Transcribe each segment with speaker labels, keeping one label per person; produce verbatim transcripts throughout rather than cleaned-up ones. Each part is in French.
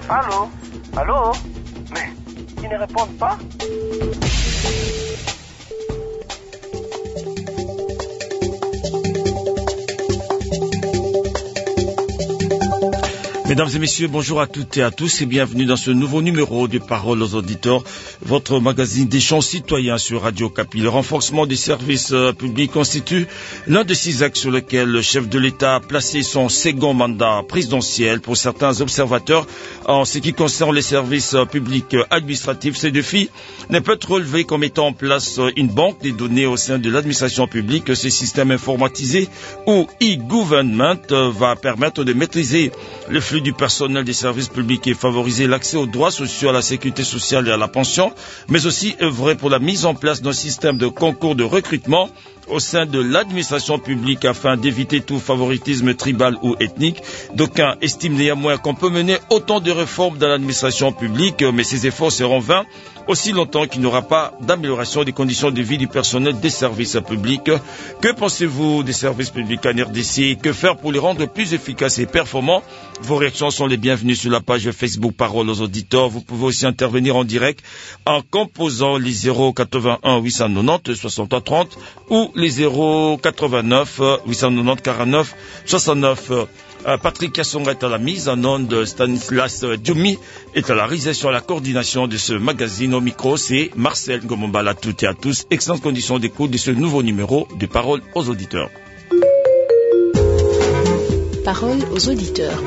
Speaker 1: Allô? Allô? Mais ils ne répondent pas?
Speaker 2: Mesdames et messieurs, bonjour à toutes et à tous et bienvenue dans ce nouveau numéro de Parole aux auditeurs, votre magazine d'échange citoyen sur Radio Kapi. Le renforcement des services euh, publics constitue l'un des six axes sur lesquels le chef de l'État a placé son second mandat présidentiel. Pour certains observateurs, en ce qui concerne les services euh, publics euh, administratifs, ce défi ne peut être relevé comme étant en place euh, une banque des données au sein de l'administration publique. Ce système informatisé ou e-government euh, va permettre de maîtriser le flux du personnel des services publics et favoriser l'accès aux droits sociaux, à la sécurité sociale et à la pension, mais aussi œuvrer pour la mise en place d'un système de concours de recrutement au sein de l'administration publique afin d'éviter tout favoritisme tribal ou ethnique. D'aucuns estiment néanmoins qu'on peut mener autant de réformes dans l'administration publique, mais ces efforts seront vains aussi longtemps qu'il n'y aura pas d'amélioration des conditions de vie du personnel des services publics. Que pensez-vous des services publics en R D C? Que faire pour les rendre plus efficaces et performants? Vos réactions sont les bienvenues sur la page Facebook Parole aux auditeurs. Vous pouvez aussi intervenir en direct en composant les zéro quatre-vingt-un huit cent quatre-vingt-dix soixante-trois trente ou les zéro quatre-vingt-neuf huit cent quatre-vingt-dix quarante-neuf soixante-neuf. Euh, Patrick Kassonga est à la mise en onde, Stanislas Djoumi est à la réalisation, à la coordination de ce magazine. Au micro, c'est Marcel Gomombala. À toutes et à tous, excellentes conditions d'écoute de ce nouveau numéro de Parole aux auditeurs.
Speaker 3: Parole aux auditeurs.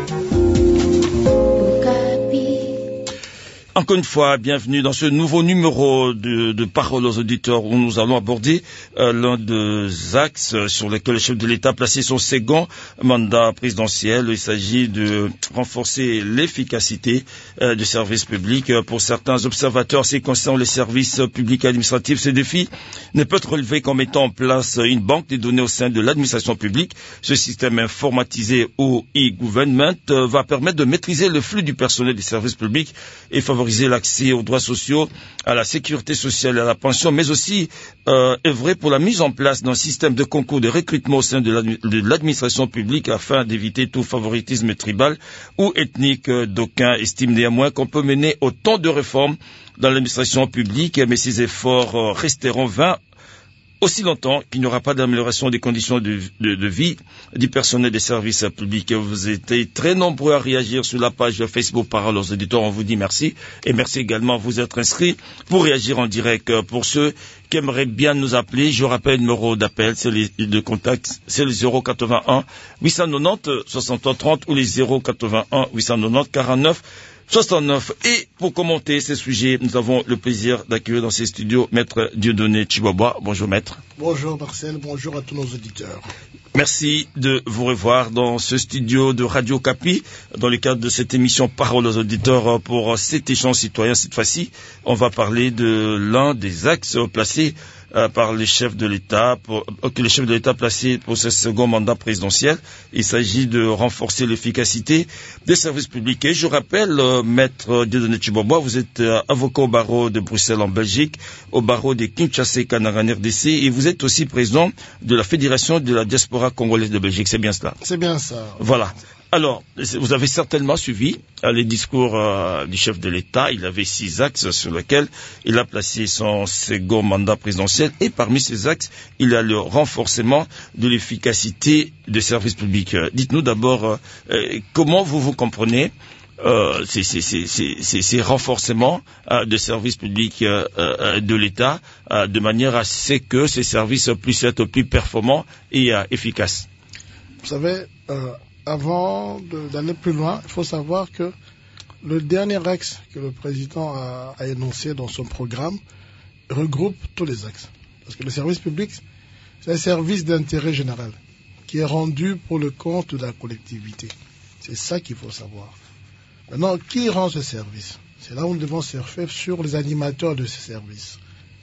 Speaker 2: Encore une fois, bienvenue dans ce nouveau numéro de, de Parole aux auditeurs où nous allons aborder euh, l'un des axes sur lesquels le chef de l'État a placé son second mandat présidentiel. Il s'agit de renforcer l'efficacité euh, du service public. Pour certains observateurs, c'est concernant les services publics administratifs, ce défi ne peut être relevé qu'en mettant en place une banque des données au sein de l'administration publique. Ce système informatisé ou e-government euh, va permettre de maîtriser le flux du personnel des services publics et favoriser l'accès aux droits sociaux, à la sécurité sociale et à la pension, mais aussi euh, œuvrer pour la mise en place d'un système de concours de recrutement au sein de l'administration publique afin d'éviter tout favoritisme tribal ou ethnique. D'aucuns estiment néanmoins qu'on peut mener autant de réformes dans l'administration publique, mais ces efforts resteront vains aussi longtemps qu'il n'y aura pas d'amélioration des conditions de, de, de vie du personnel des services publics. Vous êtes très nombreux à réagir sur la page Facebook Parole aux auditeurs. On vous dit merci. Et merci également à vous être inscrits pour réagir en direct. Pour ceux qui aimeraient bien nous appeler, je rappelle le numéro d'appel, c'est le de contact, c'est le zéro quatre-vingt-un huit cent quatre-vingt-dix soixante-trois trente ou les zéro quatre-vingt-un huit cent quatre-vingt-dix quarante-neuf soixante-neuf. Et pour commenter ces sujets, nous avons le plaisir d'accueillir dans ces studios Maître Dieudonné Chiboba. Bonjour Maître.
Speaker 4: Bonjour Marcel, bonjour à tous nos auditeurs.
Speaker 2: Merci de vous revoir dans ce studio de Radio Kapi, dans le cadre de cette émission Parole aux auditeurs pour cet échange citoyen. Cette fois-ci, on va parler de l'un des axes placés Euh, par les chefs de l'État, pour, euh, que les chefs de l'État placés pour ce second mandat présidentiel. Il s'agit de renforcer l'efficacité des services publics. Et je rappelle, euh, Maître Dieudonné Chiboba, vous êtes euh, avocat au barreau de Bruxelles en Belgique, au barreau de Kinshasa Kanara en R D C, et vous êtes aussi président de la Fédération de la diaspora congolaise de Belgique. C'est bien cela?
Speaker 4: C'est bien ça.
Speaker 2: Voilà. Alors, vous avez certainement suivi euh, les discours euh, du chef de l'État. Il avait six axes sur lesquels il a placé son second mandat présidentiel. Et parmi ces axes, il y a le renforcement de l'efficacité des services publics. Euh, dites-nous d'abord euh, comment vous vous comprenez euh, ces, ces, ces, ces, ces renforcements euh, de services publics euh, euh, de l'État euh, de manière à ce que ces services puissent être plus performants et euh, efficaces.
Speaker 4: Vous savez, euh, avant d'aller plus loin, il faut savoir que le dernier axe que le président a, a énoncé dans son programme regroupe tous les axes. Parce que le service public, c'est un service d'intérêt général qui est rendu pour le compte de la collectivité. C'est ça qu'il faut savoir. Maintenant, qui rend ce service? C'est là où nous devons surfer sur les animateurs de ce service.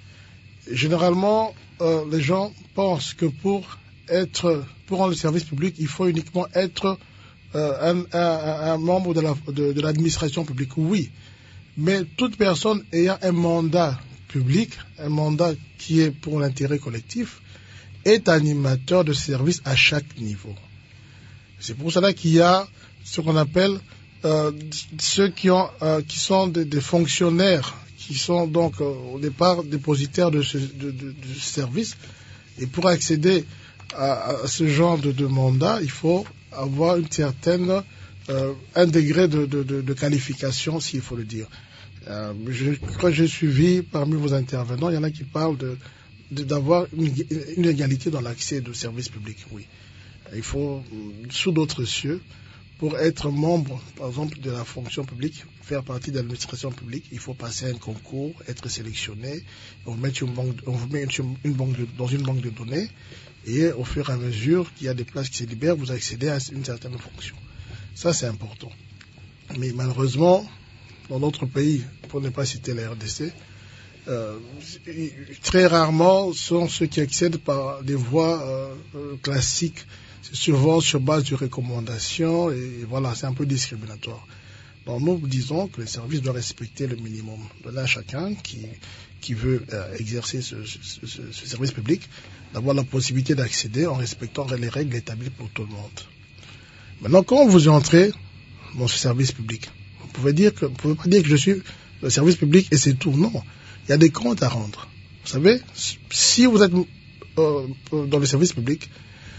Speaker 4: Et généralement, euh, les gens pensent que pour être, pour rendre le service public, il faut uniquement être euh, un, un, un membre de, la, de, de l'administration publique. Oui, mais toute personne ayant un mandat public, un mandat qui est pour l'intérêt collectif, est animateur de service à chaque niveau. C'est pour cela qu'il y a ce qu'on appelle euh, ceux qui, ont, euh, qui sont des, des fonctionnaires, qui sont donc euh, au départ dépositaires de ce, de, de, de ce service. Et pour accéder à, à ce genre de, de mandat, il faut avoir une certaine, euh, un degré de, de, de, de qualification, s'il faut le dire. Euh, je crois que j'ai suivi parmi vos intervenants, il y en a qui parlent de, de, d'avoir une, une égalité dans l'accès aux services publics. Oui, il faut, sous d'autres cieux, pour être membre, par exemple, de la fonction publique, faire partie de l'administration publique, il faut passer un concours, être sélectionné, on vous met, une banque, on vous met une, une banque de, dans une banque de données, et au fur et à mesure qu'il y a des places qui se libèrent, vous accédez à une certaine fonction. Ça, c'est important. Mais malheureusement, dans notre pays, pour ne pas citer la R D C, euh, très rarement sont ceux qui accèdent par des voies euh, classiques. C'est souvent sur base de recommandations et voilà, c'est un peu discriminatoire. Donc nous disons que le service doit respecter le minimum. Donner à chacun qui, qui veut euh, exercer ce, ce, ce, ce service public d'avoir la possibilité d'accéder en respectant les règles établies pour tout le monde. Maintenant, quand vous entrez dans ce service public, vous pouvez dire que, vous pouvez pas dire que je suis le service public et c'est tout. Non, il y a des comptes à rendre. Vous savez, si vous êtes euh, dans le service public,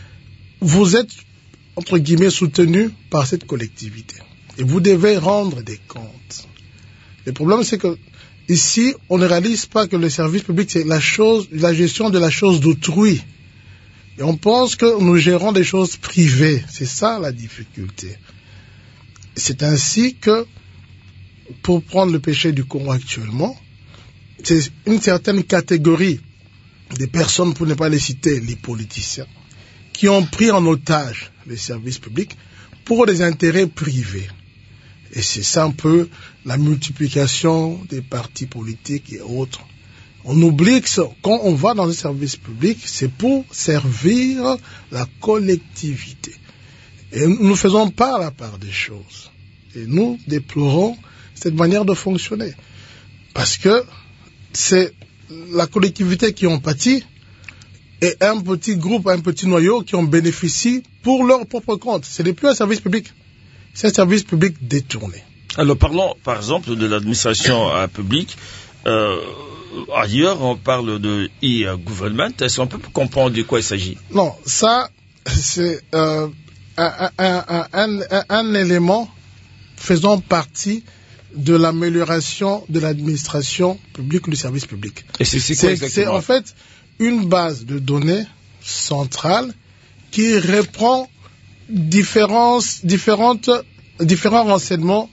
Speaker 4: vous êtes, entre guillemets, soutenu par cette collectivité. Et vous devez rendre des comptes. Le problème, c'est que ici, on ne réalise pas que le service public, c'est la chose, la gestion de la chose d'autrui. Et on pense que nous gérons des choses privées. C'est ça la difficulté. C'est ainsi que, pour prendre le péché du Congo actuellement, c'est une certaine catégorie des personnes, pour ne pas les citer, les politiciens, qui ont pris en otage les services publics pour des intérêts privés. Et c'est ça un peu la multiplication des partis politiques et autres. On oublie que quand on va dans un service public, c'est pour servir la collectivité. Et nous ne faisons pas la part des choses. Et nous déplorons cette manière de fonctionner. Parce que c'est la collectivité qui en pâtit, et un petit groupe, un petit noyau qui en bénéficie pour leur propre compte. Ce n'est plus un service public, c'est un service public détourné.
Speaker 2: Alors parlons par exemple de l'administration euh, publique. Euh, ailleurs, on parle de e-government. Est-ce qu'on peut comprendre de quoi il s'agit?
Speaker 4: Non, ça, c'est euh, un, un, un, un, un élément faisant partie de l'amélioration de l'administration publique ou du service public.
Speaker 2: Et c'est, c'est quoi exactement?
Speaker 4: C'est en fait une base de données centrale qui reprend différents, différentes, différents renseignements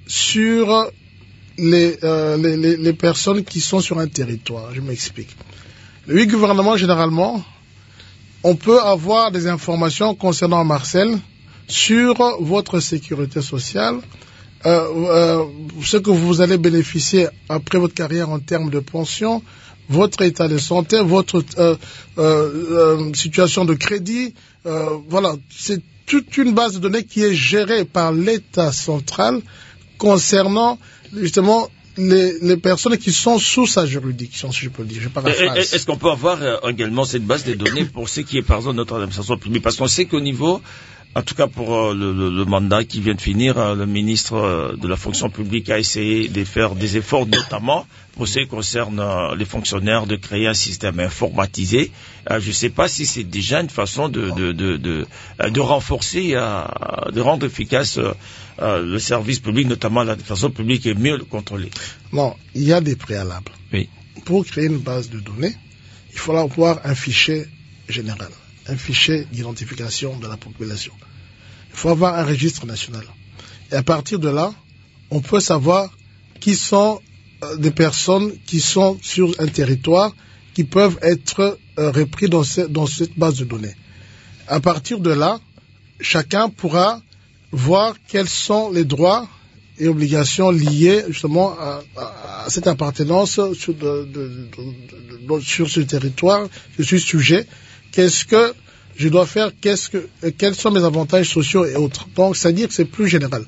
Speaker 4: sur les, euh, les, les, les personnes qui sont sur un territoire. Je m'explique. Le gouvernement, généralement, on peut avoir des informations concernant Marcel sur votre sécurité sociale, euh, euh, ce que vous allez bénéficier après votre carrière en termes de pension, votre état de santé, votre euh, euh, euh, situation de crédit. Euh, voilà, c'est toute une base de données qui est gérée par l'État central concernant justement les, les personnes qui sont sous sa juridiction, si je peux dire. Je paraphrase.
Speaker 2: Est-ce qu'on peut avoir euh, également cette base de données pour ce qui est, par exemple, notre administration publique? Parce qu'on sait qu'au niveau, en tout cas pour euh, le, le, le mandat qui vient de finir, euh, le ministre euh, de la fonction publique a essayé de faire des efforts, notamment pour ce qui concerne euh, les fonctionnaires, de créer un système informatisé. Euh, je ne sais pas si c'est déjà une façon de, de, de, de, de renforcer, euh, de rendre efficace euh, euh, le service public, notamment l'administration publique, et mieux le contrôler.
Speaker 4: Non, il y a des préalables.
Speaker 2: Oui.
Speaker 4: Pour créer une base de données, il faut avoir un fichier général, un fichier d'identification de la population. Il faut avoir un registre national. Et à partir de là, on peut savoir qui sont euh, des personnes qui sont sur un territoire qui peuvent être euh, repris dans, ce, dans cette base de données. À partir de là, chacun pourra voir quels sont les droits et obligations liées justement à, à, à cette appartenance sur, de, de, de, de, sur ce territoire. Je suis sujet. Qu'est-ce que je dois faire? Qu'est-ce que, quels sont mes avantages sociaux et autres? Donc, c'est-à-dire que c'est plus général.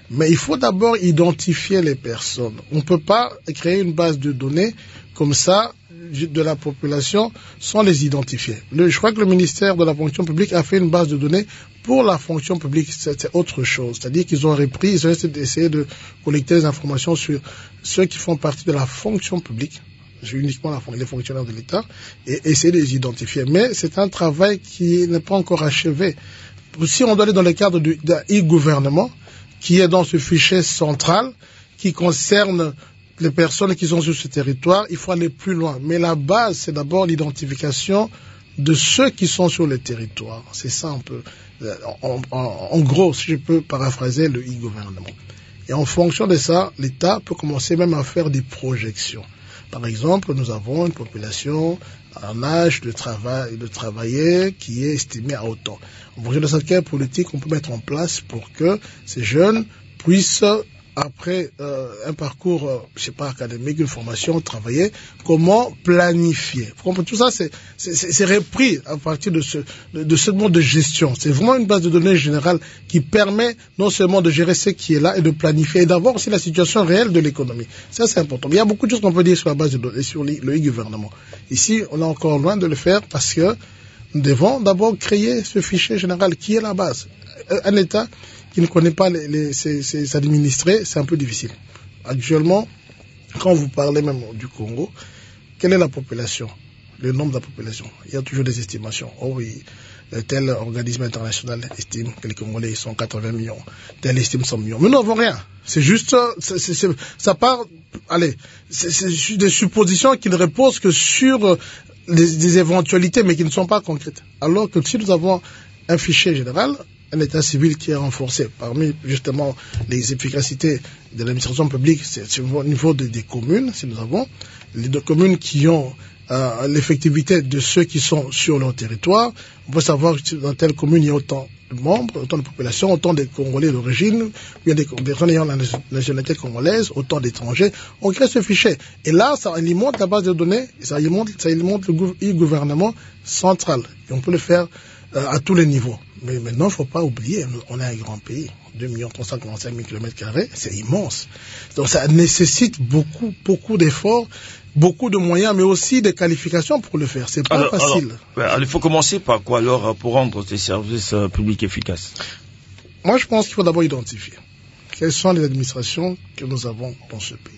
Speaker 4: Mais il faut d'abord identifier les personnes. On ne peut pas créer une base de données comme ça de la population sans les identifier. Le, je crois que le ministère de la fonction publique a fait une base de données pour la fonction publique. C'est, c'est autre chose. C'est-à-dire qu'ils ont repris, ils ont essayé de collecter des informations sur ceux qui font partie de la fonction publique, uniquement la, les fonctionnaires de l'État, et essayer de les identifier. Mais c'est un travail qui n'est pas encore achevé. Si on doit aller dans le cadre du, d'un e-gouvernement, qui est dans ce fichier central, qui concerne les personnes qui sont sur ce territoire, il faut aller plus loin. Mais la base, c'est d'abord l'identification de ceux qui sont sur le territoire. C'est ça un peu, en, en, en gros, si je peux paraphraser le e-gouvernement. Et en fonction de ça, l'État peut commencer même à faire des projections. Par exemple, nous avons une population en âge de travail, de travailler qui est estimée à autant. En fonction de cette politique, on peut mettre en place pour que ces jeunes puissent, après euh, un parcours, euh, je sais pas, académique, une formation, travailler, comment planifier. Tout ça, c'est, c'est, c'est repris à partir de ce, de, de ce mode de gestion. C'est vraiment une base de données générale qui permet non seulement de gérer ce qui est là et de planifier et d'avoir aussi la situation réelle de l'économie. Ça, c'est important. Mais il y a beaucoup de choses qu'on peut dire sur la base de données, sur le e-gouvernement. Ici, on est encore loin de le faire parce que nous devons d'abord créer ce fichier général qui est la base. Un État qui ne connaît pas les, les, ses, ses administrés, c'est un peu difficile. Actuellement, quand vous parlez même du Congo, quelle est la population, le nombre de la population? Il y a toujours des estimations. Oh oui, tel organisme international estime que les Congolais sont quatre-vingts millions, tel estime cent millions. Mais nous n'avons rien. C'est juste, c'est, c'est, c'est, ça part, allez, c'est, c'est des suppositions qui ne reposent que sur des, des éventualités, mais qui ne sont pas concrètes. Alors que si nous avons un fichier général, un état civil qui est renforcé. Parmi justement les efficacités de l'administration publique, c'est, c'est au niveau des, des communes, si nous avons les deux communes qui ont euh, l'effectivité de ceux qui sont sur leur territoire. On peut savoir que dans telle commune il y a autant de membres, autant de population, autant de Congolais d'origine, il y a des personnes ayant la nationalité congolaise, autant d'étrangers. On crée ce fichier. Et là, ça alimente la base de données, et ça alimente, ça alimente le gouvernement central. Et on peut le faire euh, à tous les niveaux. Mais maintenant, il ne faut pas oublier, on est un grand pays, deux millions trois cent quarante-cinq mille kilomètres carrés, c'est immense. Donc ça nécessite beaucoup, beaucoup d'efforts, beaucoup de moyens, mais aussi des qualifications pour le faire. C'est pas
Speaker 2: alors,
Speaker 4: facile.
Speaker 2: Alors, alors, il faut commencer par quoi alors pour rendre ces services euh, publics efficaces?
Speaker 4: Moi, je pense qu'il faut d'abord identifier quelles sont les administrations que nous avons dans ce pays.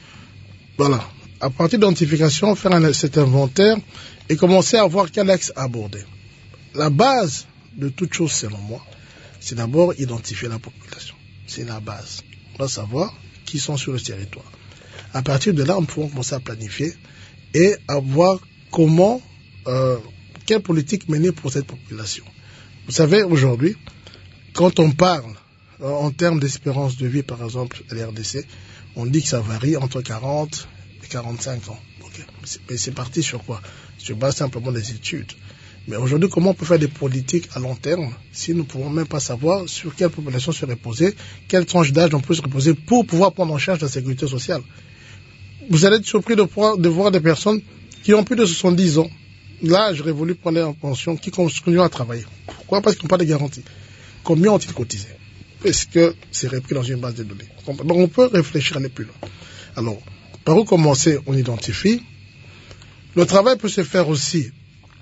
Speaker 4: Voilà. À partir d'identification, faire un, cet inventaire et commencer à voir quel axe aborder. La base de toute chose, selon moi, c'est d'abord identifier la population. C'est la base. On doit savoir qui sont sur le territoire. À partir de là, on peut commencer à planifier et à voir comment, euh, quelle politique mener pour cette population. Vous savez, aujourd'hui, quand on parle euh, en termes d'espérance de vie, par exemple, à l'R D C, on dit que ça varie entre quarante et quarante-cinq ans. Okay. Mais c'est parti sur quoi? Sur base simplement des études. Mais aujourd'hui, comment on peut faire des politiques à long terme si nous ne pouvons même pas savoir sur quelle population se reposer, quelle tranche d'âge on peut se reposer pour pouvoir prendre en charge la sécurité sociale? Vous allez être surpris de, pouvoir, de voir des personnes qui ont plus de soixante-dix ans, l'âge révolu pour aller en pension, qui continuent à travailler. Pourquoi? Parce qu'ils n'ont pas de garantie. Combien ont-ils cotisé? Est-ce que c'est repris dans une base de données? Donc on peut réfléchir, aller plus loin. Alors, par où commencer? On identifie. Le travail peut se faire aussi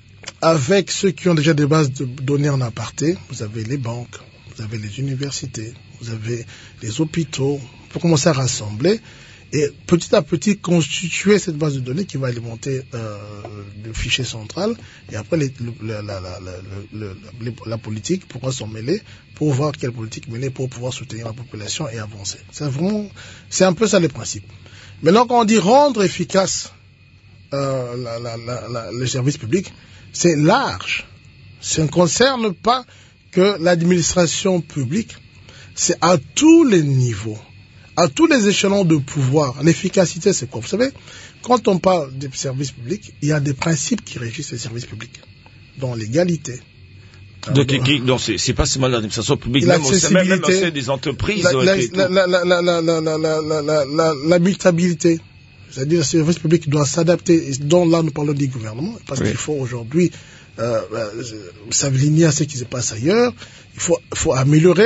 Speaker 4: avec ceux qui ont déjà des bases de données en aparté. Vous avez les banques, vous avez les universités, vous avez les hôpitaux. On peut commencer à rassembler et petit à petit constituer cette base de données qui va alimenter euh, le fichier central. Et après, les, le, la, la, la, la, la, la politique pourra s'en mêler pour voir quelle politique mener pour pouvoir soutenir la population et avancer. C'est vraiment, c'est un peu ça le principe. Maintenant, quand on dit rendre efficace euh, la, la, la, la, le service public, c'est large. Ça ne concerne pas que l'administration publique. C'est à tous les niveaux, à tous les échelons de pouvoir. L'efficacité, c'est quoi? Vous savez, quand on parle des services publics, il y a des principes qui régissent les services publics, dont l'égalité.
Speaker 2: Donc, donc, donc c'est, c'est pas seulement l'administration publique, même au sein même, même des entreprises. La, la, la, la, la, la, la, la, la, la, la, la, la mutabilité. C'est-à-dire que le service public doit s'adapter, dont là nous parlons du gouvernement, parce oui. qu'il faut aujourd'hui euh, euh, s'aligner à ce qui se passe ailleurs, il faut, faut améliorer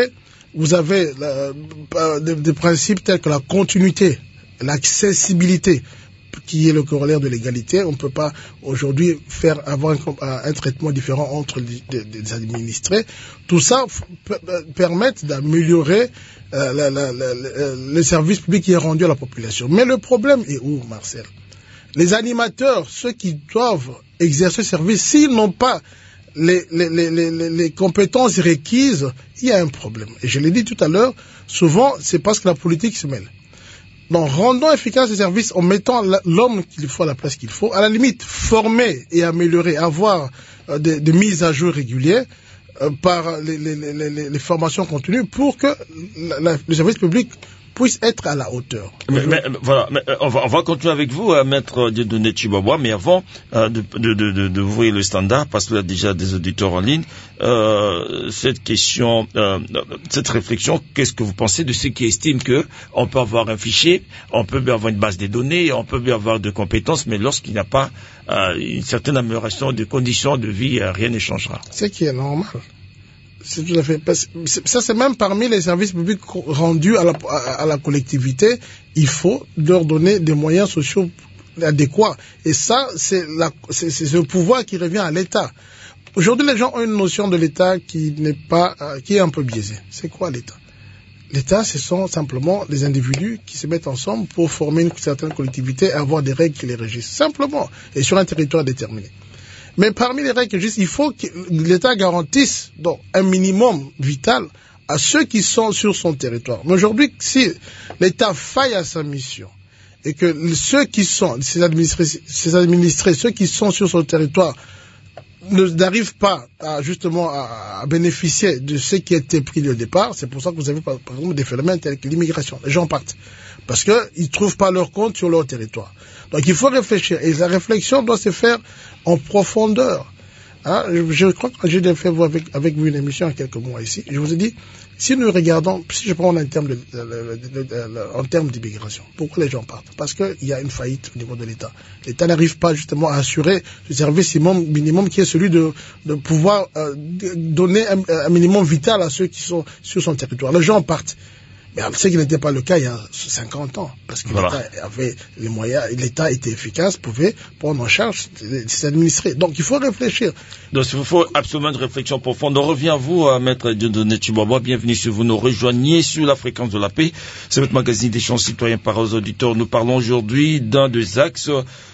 Speaker 4: vous avez la, des, des principes tels que la continuité, l'accessibilité, qui est le corollaire de l'égalité. On ne peut pas aujourd'hui faire avoir un, un traitement différent entre les, les, les administrés. Tout ça p- permet d'améliorer euh, la, la, la, la, le service public qui est rendu à la population. Mais le problème est où, Marcel? Les animateurs, ceux qui doivent exercer ce service, s'ils n'ont pas les, les, les, les, les compétences requises, il y a un problème. Et je l'ai dit tout à l'heure, souvent c'est parce que la politique se mêle. Donc, rendons efficace les services en mettant l'homme qu'il faut à la place qu'il faut. À la limite, former et améliorer, avoir euh, des, des mises à jour régulières euh, par les, les, les, les, les formations continues pour que la, la, le service public puisse être à la hauteur.
Speaker 2: Mais, mais, voilà, mais, on, va, on va continuer avec vous, à Maître Dieudonné Chibobois, mais avant euh, de, de, de, de, de ouvrir le standard, parce qu'il y a déjà des auditeurs en ligne, euh, cette question, euh, cette réflexion, qu'est-ce que vous pensez de ceux qui estiment que on peut avoir un fichier, on peut bien avoir une base de données, on peut bien avoir de compétences, mais lorsqu'il n'y a pas euh, une certaine amélioration des conditions de vie, euh, rien ne changera.
Speaker 4: C'est qui est normal. C'est tout à fait. Ça, c'est même parmi les services publics rendus à la, à la collectivité. Il faut leur donner des moyens sociaux adéquats. Et ça, c'est, la, c'est, c'est ce pouvoir qui revient à l'État. Aujourd'hui, les gens ont une notion de l'État qui n'est pas, euh, qui est un peu biaisée. C'est quoi l'État? L'État, ce sont simplement des individus qui se mettent ensemble pour former une certaine collectivité et avoir des règles qui les régissent. Simplement. Et sur un territoire déterminé. Mais parmi les règles, il faut que l'État garantisse donc un minimum vital à ceux qui sont sur son territoire. Mais aujourd'hui, si l'État faille à sa mission et que ceux qui sont, ses administrés, ses administrés, ceux qui sont sur son territoire n'arrivent pas à, justement à, à bénéficier de ce qui a été pris au départ, c'est pour ça que vous avez par, par exemple des phénomènes tels que l'immigration. Les gens partent parce qu'ils ne trouvent pas leur compte sur leur territoire. Donc il faut réfléchir et la réflexion doit se faire en profondeur. Hein, je, je crois que j'ai fait vous avec, avec vous une émission il y a quelques mois ici. Je vous ai dit, si nous regardons, si je prends en termes de, de, de, de, de, en termes d'immigration, pourquoi les gens partent? Parce qu'il y a une faillite au niveau de l'État. L'État n'arrive pas justement à assurer ce service minimum qui est celui de, de pouvoir euh, donner un, un minimum vital à ceux qui sont sur son territoire. Les gens partent. Mais ce qui n'était pas le cas il y a cinquante ans, parce que voilà. L'État avait les moyens, l'État était efficace, pouvait prendre en charge ses administrés. Donc il faut réfléchir.
Speaker 2: Donc il faut absolument une réflexion profonde. On revient à vous, à Maître Dieudonné Chibobois. Bienvenue si vous nous rejoignez sur la fréquence de la paix. C'est votre magazine d'échange citoyen par aux auditeurs. Nous parlons aujourd'hui d'un des axes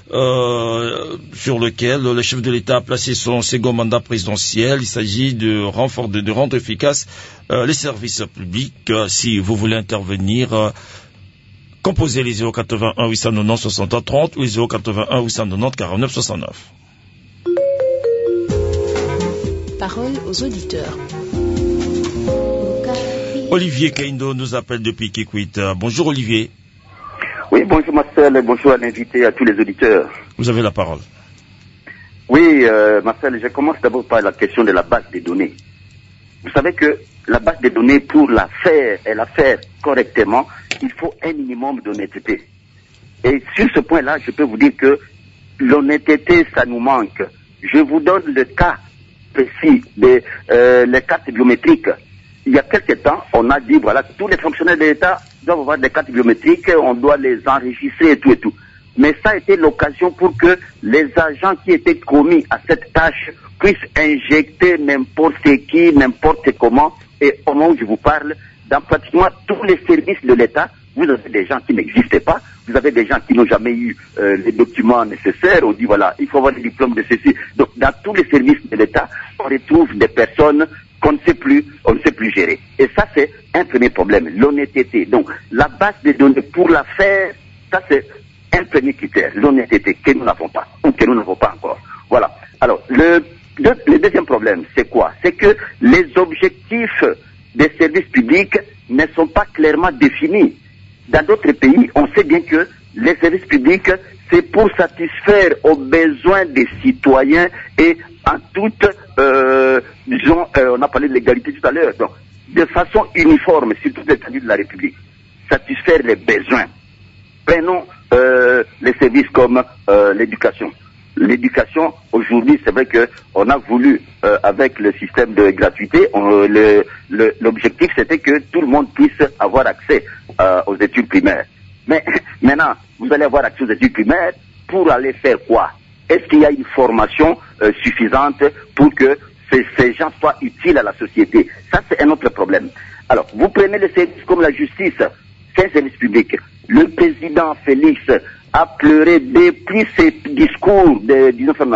Speaker 2: euh, sur lequel le chef de l'État a placé son second mandat présidentiel. Il s'agit de, renfort, de, de rendre efficace euh, les services publics. Euh, si vous voulez intervenir, euh, composez les zéro quatre-vingt-un huit cent quatre-vingt-dix soixante trente ou les zéro quatre-vingt-un huit cent quatre-vingt-dix quarante-neuf soixante-neuf.
Speaker 3: Parole aux auditeurs.
Speaker 2: Olivier Kaindo nous appelle depuis Kikwit. Bonjour Olivier.
Speaker 5: Oui, bonjour Marcel, bonjour à l'invité, à tous les auditeurs.
Speaker 2: Vous avez la parole.
Speaker 5: Oui, euh, Marcel, je commence d'abord par la question de la base des données. Vous savez que la base des données, pour la faire et la faire correctement, il faut un minimum d'honnêteté. Et sur ce point-là, je peux vous dire que l'honnêteté, ça nous manque. Je vous donne le cas précis des euh, les cartes biométriques. Il y a quelques temps, on a dit, voilà, tous les fonctionnaires de l'État doivent avoir des cartes biométriques, on doit les enregistrer et tout et tout. Mais ça a été l'occasion pour que les agents qui étaient commis à cette tâche puissent injecter n'importe qui, n'importe comment. Et au moment où je vous parle, dans pratiquement tous les services de l'État, vous avez des gens qui n'existaient pas, vous avez des gens qui n'ont jamais eu euh, les documents nécessaires, on dit voilà, il faut avoir des diplômes de ceci. Donc dans tous les services de l'État, on retrouve des personnes qu'on ne sait plus, on ne sait plus gérer. Et ça, c'est un premier problème, l'honnêteté. Donc, la base des données, pour la faire, ça, c'est un premier critère, l'honnêteté, que nous n'avons pas, ou que nous n'avons pas encore. Voilà. Alors, le, le, le deuxième problème, c'est quoi? C'est que les objectifs des services publics ne sont pas clairement définis. Dans d'autres pays, on sait bien que les services publics, c'est pour satisfaire aux besoins des citoyens et en toute, euh, disons, euh, on a parlé de l'égalité tout à l'heure, donc, de façon uniforme sur toute l'étendue de la République, satisfaire les besoins. Prenons euh, les services comme euh, l'éducation. l'éducation, aujourd'hui, c'est vrai qu'on a voulu, euh, avec le système de gratuité, on, le, le, l'objectif c'était que tout le monde puisse avoir accès euh, aux études primaires. Mais maintenant, vous allez avoir accès aux études primaires pour aller faire quoi? Est-ce qu'il y a une formation euh, suffisante pour que ces, ces gens soient utiles à la société? Ça, c'est un autre problème. Alors, vous prenez les services comme la justice, c'est un service public. Le président Félix a pleuré depuis ses discours de,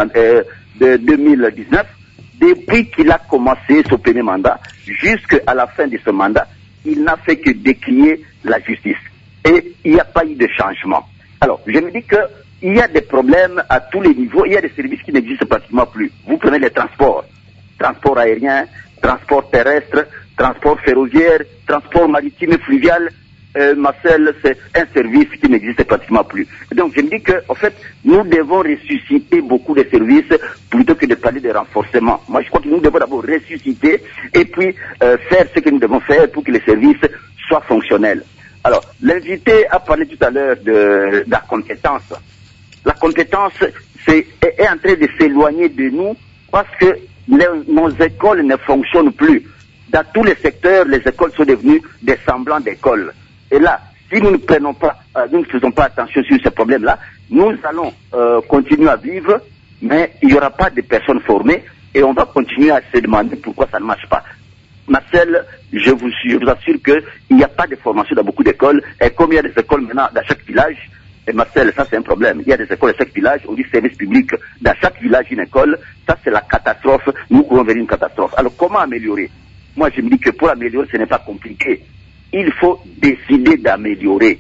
Speaker 5: de deux mille dix-neuf, depuis qu'il a commencé son premier mandat, jusqu'à la fin de ce mandat, il n'a fait que décrier la justice. Et il n'y a pas eu de changement. Alors, je me dis que il y a des problèmes à tous les niveaux, il y a des services qui n'existent pratiquement plus. Vous prenez les transports, transport aérien, transport terrestre, transport ferroviaire, transport maritime et fluvial. Euh, Marcel, c'est un service qui n'existe pratiquement plus. Donc je me dis que, en fait, nous devons ressusciter beaucoup de services plutôt que de parler de renforcement. Moi, je crois que nous devons d'abord ressusciter et puis euh, faire ce que nous devons faire pour que les services soient fonctionnels. Alors, l'invité a parlé tout à l'heure de, de la compétence. La compétence c'est, est en train de s'éloigner de nous parce que les, nos écoles ne fonctionnent plus. Dans tous les secteurs, les écoles sont devenues des semblants d'écoles. Et là, si nous ne prenons pas, euh, nous ne faisons pas attention sur ces problèmes-là, nous allons euh, continuer à vivre, mais il n'y aura pas de personnes formées et on va continuer à se demander pourquoi ça ne marche pas. Marcel, je vous, je vous assure qu'il n'y a pas de formation dans beaucoup d'écoles, et comme il y a des écoles maintenant dans chaque village, et Marcel, ça c'est un problème, il y a des écoles dans chaque village, on dit service public, dans chaque village une école, ça c'est la catastrophe, nous courons vers une catastrophe. Alors comment améliorer? Moi je me dis que pour améliorer ce n'est pas compliqué, il faut décider d'améliorer,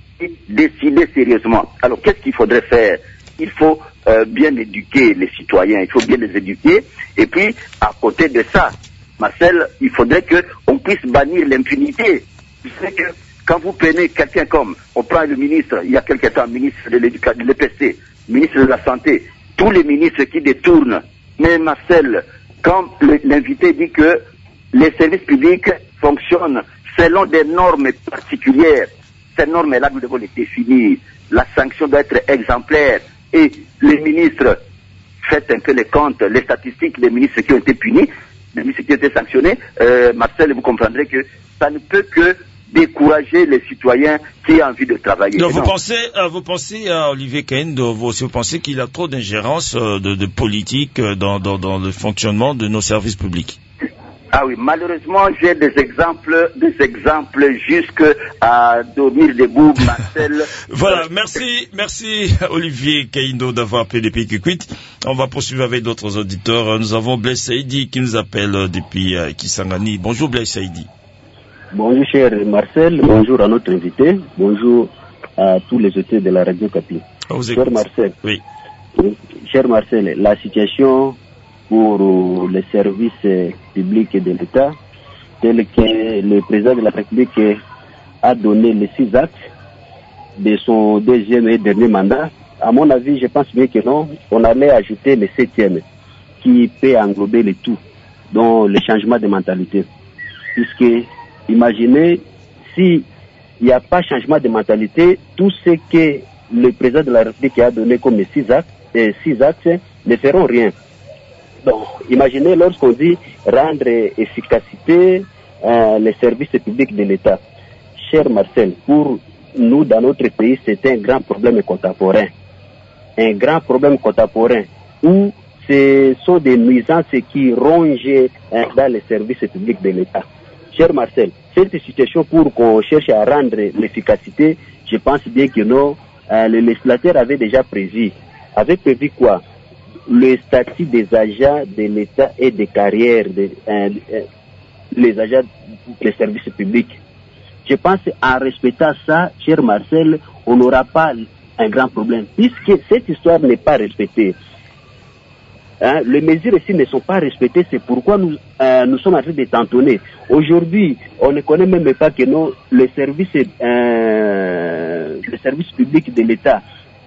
Speaker 5: décider sérieusement. Alors qu'est-ce qu'il faudrait faire? Il faut euh, bien éduquer les citoyens, il faut bien les éduquer, et puis à côté de ça, Marcel, il faudrait qu'on puisse bannir l'impunité. Vous savez que quand vous prenez quelqu'un comme, on prend le ministre, il y a quelque temps, ministre de l'éducation, de l'E P C, ministre de la Santé, tous les ministres qui détournent. Mais Marcel, quand le, l'invité dit que les services publics fonctionnent selon des normes particulières, ces normes-là, nous devons les définir. La sanction doit être exemplaire. Et les ministres, faites un peu les comptes, les statistiques des ministres qui ont été punis, les ministres qui ont été sanctionnés, euh, Marcel, vous comprendrez que ça ne peut que décourager les citoyens qui ont envie de travailler.
Speaker 2: Donc vous pensez, euh, vous pensez à Olivier Kaindo, vous, vous pensez qu'il a trop d'ingérence euh, de, de politique euh, dans, dans, dans le fonctionnement de nos services publics?
Speaker 5: Ah oui, malheureusement, j'ai des exemples, des exemples jusqu'à dormir debout, Marcel.
Speaker 2: Voilà, merci, merci Olivier Kaindo d'avoir appelé depuis Kikwit. On va poursuivre avec d'autres auditeurs. Nous avons Blaise Saïdi qui nous appelle depuis euh, Kisangani. Bonjour Blaise Saïdi.
Speaker 6: Bonjour cher Marcel, bonjour à notre invité, bonjour à tous les auditeurs de la radio Kapi. Cher Marcel,
Speaker 2: oui.
Speaker 6: Cher Marcel, la situation pour les services publics de l'État, tel que le président de la République a donné les six actes de son deuxième et dernier mandat. À mon avis, je pense bien que non, on allait ajouter le septième, qui peut englober le tout, dont le changement de mentalité. Puisque, imaginez, s'il n'y a pas changement de mentalité, tout ce que le président de la République a donné comme six actes, et six actes ne feront rien. Donc, imaginez lorsqu'on dit rendre efficacité euh, les services publics de l'État. Cher Marcel, pour nous, dans notre pays, c'est un grand problème contemporain. Un grand problème contemporain où ce sont des nuisances qui rongent euh, dans les services publics de l'État. Cher Marcel, cette situation, pour qu'on cherche à rendre l'efficacité, je pense bien que non, euh, le législateur avait déjà prévu. Avait prévu quoi? Le statut des agents de l'État et des carrières, de, euh, euh, les agents des services publics. Je pense en respectant ça, cher Marcel, on n'aura pas un grand problème, puisque cette histoire n'est pas respectée. Hein, les mesures ici ne sont pas respectées, c'est pourquoi nous, euh, nous sommes en train de tantonner. Aujourd'hui, on ne connaît même pas que non, les services, euh, les services publics de l'État,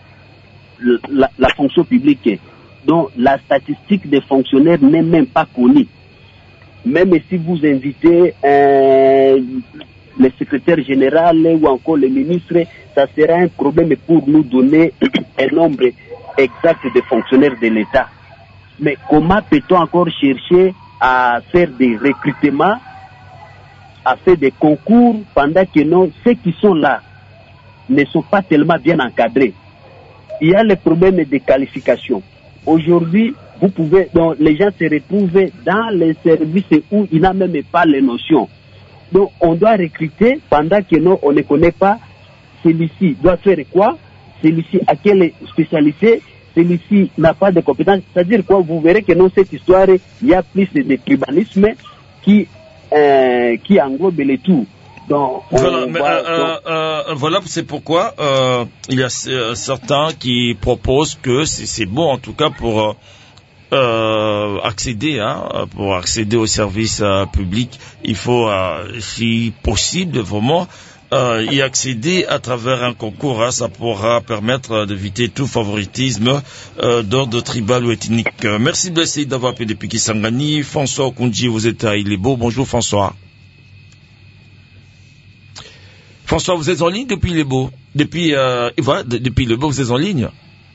Speaker 6: la, la fonction publique, dont la statistique des fonctionnaires n'est même pas connue. Même si vous invitez euh, le secrétaire général ou encore le ministre, ça sera un problème pour nous donner un nombre exacts des fonctionnaires de l'État. Mais comment peut-on encore chercher à faire des recrutements, à faire des concours, pendant que non, ceux qui sont là ne sont pas tellement bien encadrés? Il y a le problème de qualification. Aujourd'hui, vous pouvez, donc, les gens se retrouvent dans les services où il n'a même pas les notions. Donc, on doit recruter pendant que non, on ne connaît pas celui-ci doit faire quoi, celui-ci à quelle spécialité, celui-ci n'a pas de compétences. C'est-à-dire quoi, vous verrez que dans cette histoire, il y a plus de tribalisme qui, euh, qui englobe les tout. Donc,
Speaker 2: voilà, mais,
Speaker 6: voit,
Speaker 2: euh,
Speaker 6: donc...
Speaker 2: euh, voilà, c'est pourquoi euh, il y a euh, certains qui proposent que c'est, c'est bon, en tout cas, pour euh, accéder, hein, pour accéder aux services euh, publics, il faut, euh, si possible, vraiment euh, y accéder à travers un concours. Hein, ça pourra permettre d'éviter tout favoritisme euh, d'ordre tribal ou ethnique. Euh, merci de essayer d'avoir appelé depuis Kisangani. François Okunji, vous êtes à Ilebo. Bonjour François. François, vous êtes en ligne depuis Ilebo. Depuis, euh, voilà, de, depuis Ilebo, vous êtes en ligne.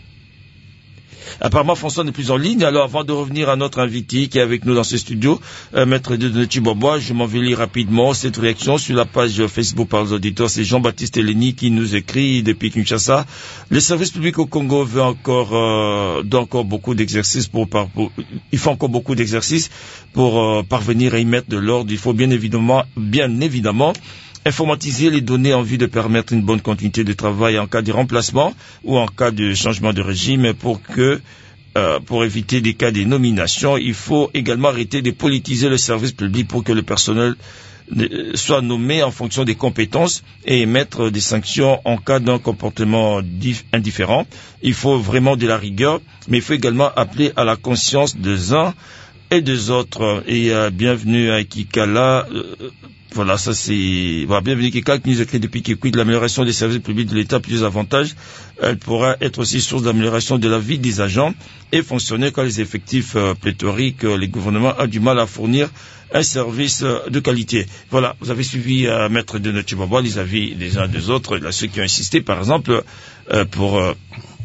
Speaker 2: Apparemment, François n'est plus en ligne. Alors, avant de revenir à notre invité qui est avec nous dans ce studio, euh, Maître de Chibobois, je m'en vais lire rapidement cette réaction sur la page Facebook par les auditeurs. C'est Jean-Baptiste Eleni qui nous écrit depuis Kinshasa. Le service public au Congo veut encore, euh, doit encore beaucoup d'exercices pour, pour, pour, il faut encore beaucoup d'exercices pour euh, parvenir à y mettre de l'ordre. Il faut bien évidemment, bien évidemment, informatiser les données en vue de permettre une bonne continuité de travail en cas de remplacement ou en cas de changement de régime. Pour que, euh, pour éviter des cas de nomination, il faut également arrêter de politiser le service public pour que le personnel soit nommé en fonction des compétences et émettre des sanctions en cas d'un comportement dif- indifférent. Il faut vraiment de la rigueur, mais il faut également appeler à la conscience des uns et des autres. Et euh, bienvenue à Kikala. Euh, Voilà, ça c'est... Voilà, bienvenue Kika qui nous écrit depuis Kikoui de l'amélioration des services publics de l'État, plusieurs avantages. Elle pourra être aussi source d'amélioration de la vie des agents et fonctionner quand les effectifs euh, pléthoriques, euh, les gouvernements ont du mal à fournir un service euh, de qualité. Voilà, vous avez suivi euh, Maître de Chibobois, les avis des uns des autres, là, ceux qui ont insisté par exemple euh, pour... Euh,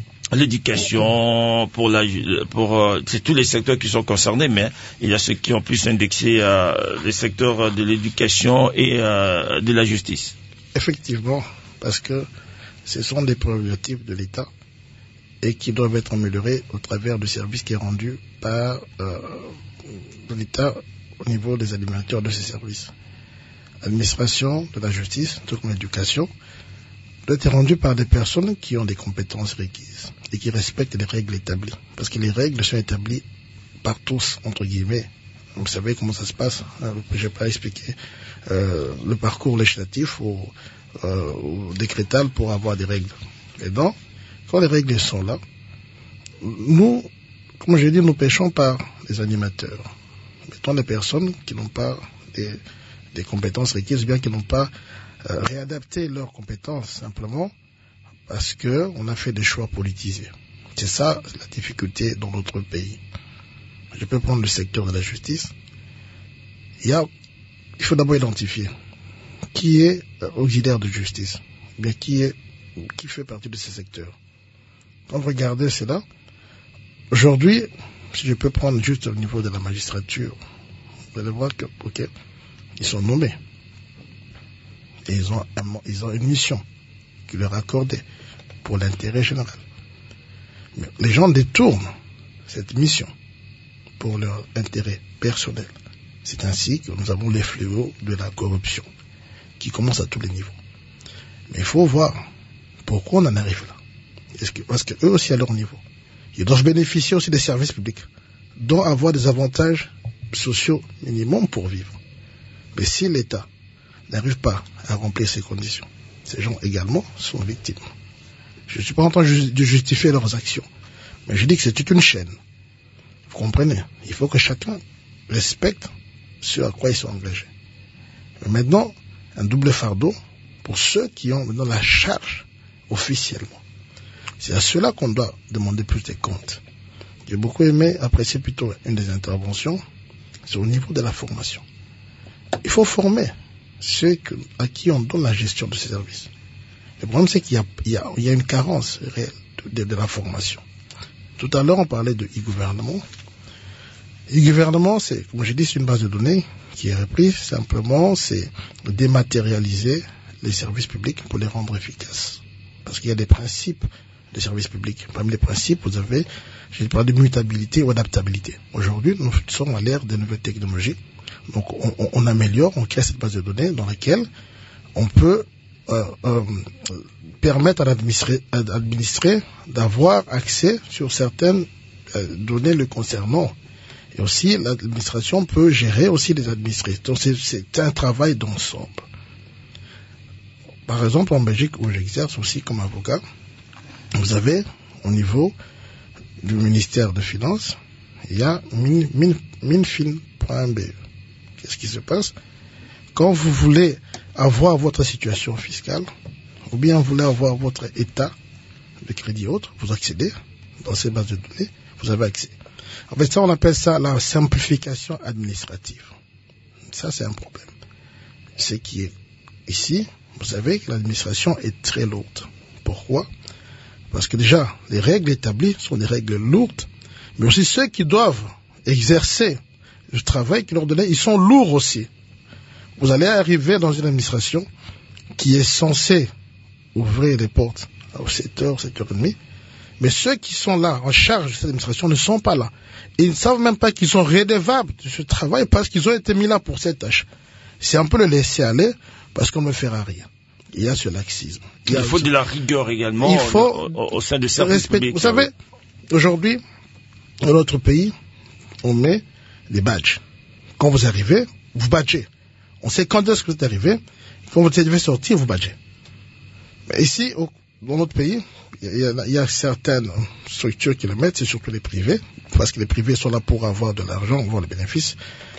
Speaker 2: l'éducation, pour la, pour euh, c'est tous les secteurs qui sont concernés, mais il y a ceux qui ont plus indexé euh, les secteurs de l'éducation et euh, de la justice.
Speaker 4: Effectivement, parce que ce sont des prérogatives de l'État et qui doivent être améliorées au travers du service qui est rendu par euh, l'État au niveau des animateurs de ces services. L'administration de la justice, tout comme l'éducation, doit être rendu par des personnes qui ont des compétences requises et qui respectent les règles établies. Parce que les règles sont établies par tous, entre guillemets. Vous savez comment ça se passe. Je n'ai pas expliqué euh, le parcours législatif ou, euh, ou décrétal pour avoir des règles. Et donc, quand les règles sont là, nous, comme j'ai dit, nous pêchons par les animateurs. Mettons des personnes qui n'ont pas des, des compétences requises, bien qu'ils n'ont pas Euh, réadapter leurs compétences simplement parce que on a fait des choix politisés. C'est ça la difficulté dans notre pays. Je peux prendre le secteur de la justice. Il y a, il faut d'abord identifier qui est euh, auxiliaire de justice, bien qui est, qui fait partie de ces secteurs. Quand vous regardez cela, aujourd'hui, si je peux prendre juste au niveau de la magistrature, vous allez voir que, ok, ils sont nommés. Et ils ont, un, ils ont une mission qui leur est accordée pour l'intérêt général. Mais les gens détournent cette mission pour leur intérêt personnel. C'est ainsi que nous avons les fléaux de la corruption qui commencent à tous les niveaux. Mais il faut voir pourquoi on en arrive là. Est-ce que, parce qu'eux aussi à leur niveau, ils doivent bénéficier aussi des services publics, doivent avoir des avantages sociaux minimums pour vivre. Mais si l'État n'arrivent pas à remplir ces conditions, ces gens également sont victimes. Je ne suis pas en train de justifier leurs actions, mais je dis que c'est toute une chaîne. Vous comprenez? Il faut que chacun respecte ce à quoi ils sont engagés. Mais maintenant, un double fardeau pour ceux qui ont maintenant la charge officiellement. C'est à cela qu'on doit demander plus de comptes. J'ai beaucoup aimé apprécier plutôt une des interventions, c'est au niveau de la formation. Il faut former ceux que, à qui on donne la gestion de ces services. Le problème, c'est qu'il y a, il y a, il y a une carence réelle de, de, de la formation. Tout à l'heure, on parlait de e-gouvernement. E-gouvernement, c'est, comme j'ai dit, c'est une base de données qui est reprise. Simplement, c'est de dématérialiser les services publics pour les rendre efficaces. Parce qu'il y a des principes de services publics. Parmi les principes, vous avez, je parle de mutabilité ou adaptabilité. Aujourd'hui, nous sommes à l'ère des nouvelles technologies. Donc, on, on, on améliore, on crée cette base de données dans laquelle on peut euh, euh, permettre à l'administrer d'avoir accès sur certaines euh, données le concernant. Et aussi, l'administration peut gérer aussi les administrés. Donc, c'est, c'est un travail d'ensemble. Par exemple, en Belgique, où j'exerce aussi comme avocat, vous avez, au niveau du ministère de Finances, il y a minfin point b e. Qu'est-ce qui se passe? Quand vous voulez avoir votre situation fiscale, ou bien vous voulez avoir votre état de crédit autre, vous accédez dans ces bases de données, vous avez accès. En fait, ça, on appelle ça la simplification administrative. Ça, c'est un problème. Ce qui est ici, vous savez que l'administration est très lourde. Pourquoi? Parce que déjà, les règles établies sont des règles lourdes, mais aussi ceux qui doivent exercer le travail qui leur donnait, ils sont lourds aussi. Vous allez arriver dans une administration qui est censée ouvrir les portes à sept heures, sept heures trente, mais ceux qui sont là, en charge de cette administration, ne sont pas là. Et ils ne savent même pas qu'ils sont redevables de ce travail parce qu'ils ont été mis là pour cette tâche. C'est un peu le laisser aller parce qu'on ne me fera rien. Il y a ce laxisme.
Speaker 2: Il, il faut ce... de la rigueur également
Speaker 4: il faut
Speaker 2: au, au, au sein de services publics.
Speaker 4: Vous savez, aujourd'hui, dans notre pays, on met des badges. Quand vous arrivez, vous badgez. On sait quand est-ce que vous êtes arrivé. Quand vous devez sortir, vous badgez. Mais ici, au, dans notre pays, il y, a, il y a certaines structures qui le mettent, c'est surtout les privés, parce que les privés sont là pour avoir de l'argent, avoir le bénéfice.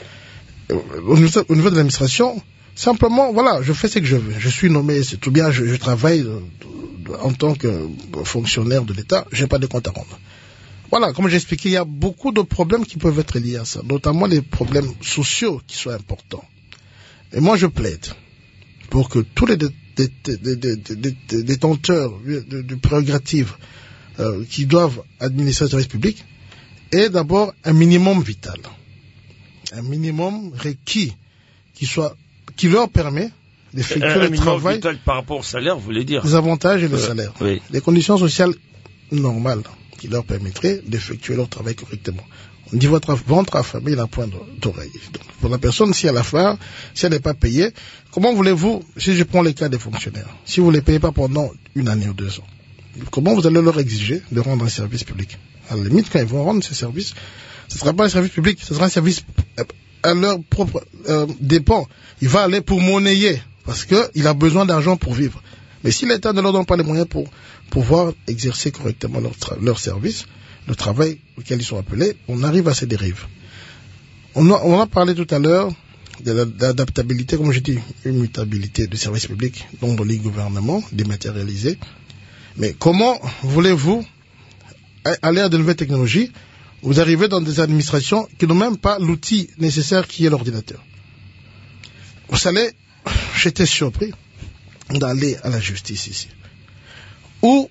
Speaker 4: Au niveau, au niveau de l'administration, simplement, voilà, je fais ce que je veux. Je suis nommé, c'est tout bien, je, je travaille de, de, de, en tant que fonctionnaire de l'État, je n'ai pas de compte à rendre. Voilà, comme j'ai expliqué, il y a beaucoup de problèmes qui peuvent être liés à ça, notamment les problèmes sociaux qui sont importants. Et moi, je plaide pour que tous les dé, dé, dé, dé, dé, dé, détenteurs de, de prérogatives euh, qui doivent administrer le service public aient d'abord un minimum vital, un minimum requis qui soit, qui leur permet d'effectuer
Speaker 2: un,
Speaker 4: le
Speaker 2: un minimum
Speaker 4: travail.
Speaker 2: Vital par rapport au salaire, vous voulez dire?
Speaker 4: Les avantages et le
Speaker 2: euh,
Speaker 4: salaire.
Speaker 2: Oui.
Speaker 4: Les conditions sociales normales qui leur permettraient d'effectuer leur travail correctement. On dit votre ventre affamé, il a point d'oreille. Donc, pour la personne, si elle a faim, si elle n'est pas payée, comment voulez-vous, si je prends les cas des fonctionnaires, si vous ne les payez pas pendant une année ou deux ans, comment vous allez leur exiger de rendre un service public? À la limite, quand ils vont rendre ces services, ce ne sera pas un service public, ce sera un service à leur propre euh, dépend. Il va aller pour monnayer, parce qu'il a besoin d'argent pour vivre. Mais si l'État ne leur donne pas les moyens pour pouvoir exercer correctement leur, tra- leur service, le travail auquel ils sont appelés, on arrive à ces dérives. On a, on a parlé tout à l'heure de l'adaptabilité, comme je dis, une mutabilité du service public, donc dans les gouvernements dématérialisés. Mais comment voulez-vous, à l'ère de nouvelles technologies, vous arrivez dans des administrations qui n'ont même pas l'outil nécessaire qui est l'ordinateur? Vous savez, j'étais surpris d'aller à la justice ici, où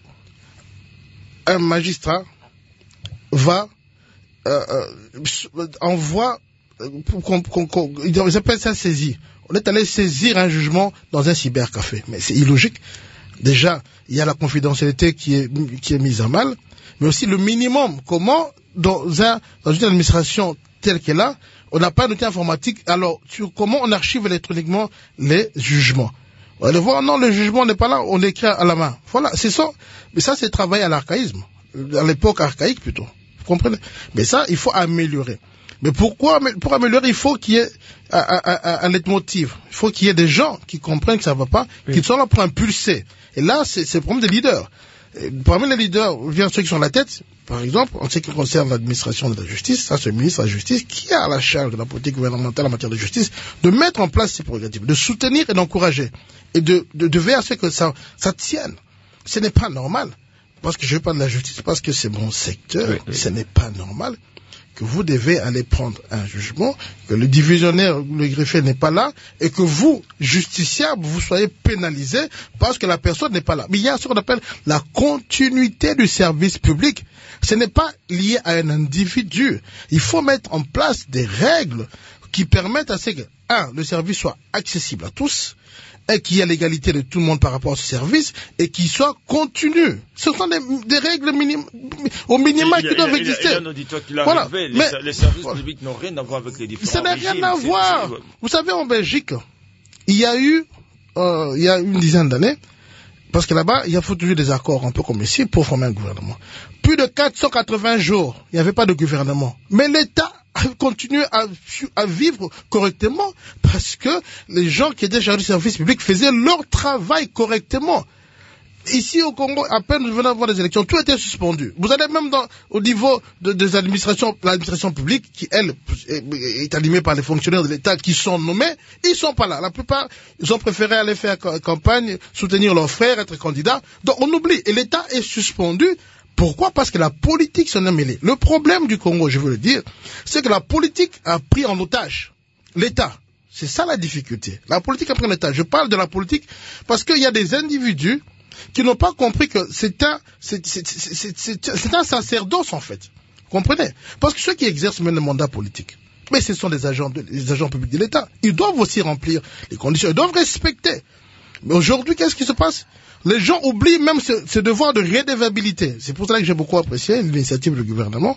Speaker 4: un magistrat va euh, euh, envoie euh, qu'on, qu'on, qu'on, ils appellent ça saisie. On est allé saisir un jugement dans un cybercafé, mais c'est illogique. Déjà, il y a la confidentialité qui est qui est mise à mal, mais aussi le minimum. Comment dans un dans une administration telle qu'elle a, on n'a pas d'outil informatique. Alors, sur comment on archive électroniquement les jugements? On va voir, non, le jugement n'est pas là, on l'écrit à la main. Voilà, c'est ça. Mais ça, c'est travail à l'archaïsme, à l'époque archaïque plutôt. Vous comprenez? Mais ça, il faut améliorer. Mais pourquoi, pour améliorer, il faut qu'il y ait un, un, un leitmotiv. Il faut qu'il y ait des gens qui comprennent que ça ne va pas, oui, qui sont là pour impulser. Et là, c'est, c'est le problème des leaders. Et parmi les leaders, viennent ceux qui sont à la tête. Par exemple, en ce qui concerne l'administration de la justice, ça c'est le ministre de la Justice qui a la charge de la politique gouvernementale en matière de justice, de mettre en place ces prérogatives, de soutenir et d'encourager, et de, de, de veiller à ce que ça, ça tienne. Ce n'est pas normal, parce que je veux pas de la justice, parce que c'est mon secteur, oui, oui. Ce n'est pas normal que vous devez aller prendre un jugement, que le divisionnaire ou le greffier n'est pas là, et que vous, justiciable, vous soyez pénalisé parce que la personne n'est pas là. Mais il y a ce qu'on appelle la continuité du service public. Ce n'est pas lié à un individu. Il faut mettre en place des règles qui permettent à ce que, un, le service soit accessible à tous, et qu'il y ait l'égalité de tout le monde par rapport à ce service, et qu'il soit continu. Ce sont des, des règles minim, au minimum qui doivent exister.
Speaker 2: Il y a un auditeur qui l'a
Speaker 4: voilà.
Speaker 2: relevé. Les,
Speaker 4: Mais,
Speaker 2: les services voilà. publics n'ont rien à voir avec les différents
Speaker 4: Ça n'a
Speaker 2: régimes.
Speaker 4: rien à
Speaker 2: c'est,
Speaker 4: voir.
Speaker 2: c'est...
Speaker 4: Vous savez, en Belgique, il y a eu, euh, il y a une dizaine d'années, parce que là-bas, il y a faut toujours des accords, un peu comme ici, pour former un gouvernement. Plus de quatre cent quatre-vingts jours, il n'y avait pas de gouvernement. Mais l'État continue à, à vivre correctement parce que les gens qui étaient chargés du service public faisaient leur travail correctement. Ici au Congo, à peine nous venons d'avoir des élections, tout était suspendu. Vous allez même dans, au niveau de, des administrations, l'administration publique, qui elle est, est animée par les fonctionnaires de l'État qui sont nommés, ils sont pas là. La plupart, ils ont préféré aller faire campagne, soutenir leurs frères, être candidats. Donc on oublie. Et l'État est suspendu. Pourquoi? Parce que la politique s'en est mêlée. Le problème du Congo, je veux le dire, c'est que la politique a pris en otage l'État. C'est ça la difficulté. La politique a pris en otage. Je parle de la politique parce qu'il y a des individus qui n'ont pas compris que c'est un, c'est, c'est, c'est, c'est, c'est, c'est un sacerdoce en fait. Vous comprenez? Parce que ceux qui exercent même le mandat politique, mais ce sont des agents, de, des agents publics de l'État. Ils doivent aussi remplir les conditions. Ils doivent respecter. Mais aujourd'hui, qu'est-ce qui se passe? Les gens oublient même ce, ce devoir de redevabilité. C'est pour cela que j'ai beaucoup apprécié l'initiative du gouvernement,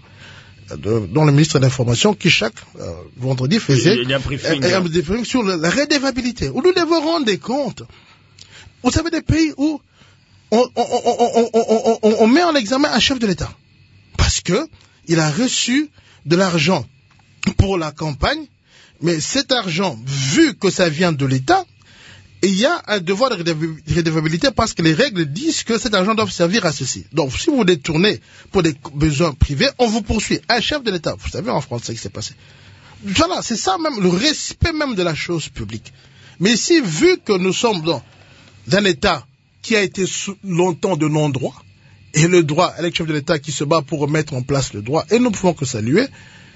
Speaker 4: de, dont le ministre de l'Information, qui chaque euh, vendredi faisait
Speaker 2: il y a un briefing,
Speaker 4: un, un briefing sur la, la redevabilité, où nous devons rendre des comptes. Vous savez, des pays où on, on, on, on, on, on met en examen un chef de l'État parce que il a reçu de l'argent pour la campagne, mais cet argent, vu que ça vient de l'État, il y a un devoir de redevabilité parce que les règles disent que cet argent doit servir à ceci. Donc, si vous détournez pour des besoins privés, on vous poursuit. Un chef de l'État, vous savez en France ce qui s'est passé. Voilà, c'est ça même, le respect même de la chose publique. Mais ici, vu que nous sommes dans un État qui a été longtemps de non-droit, et le droit, avec le chef de l'État qui se bat pour remettre en place le droit, et nous ne pouvons que saluer,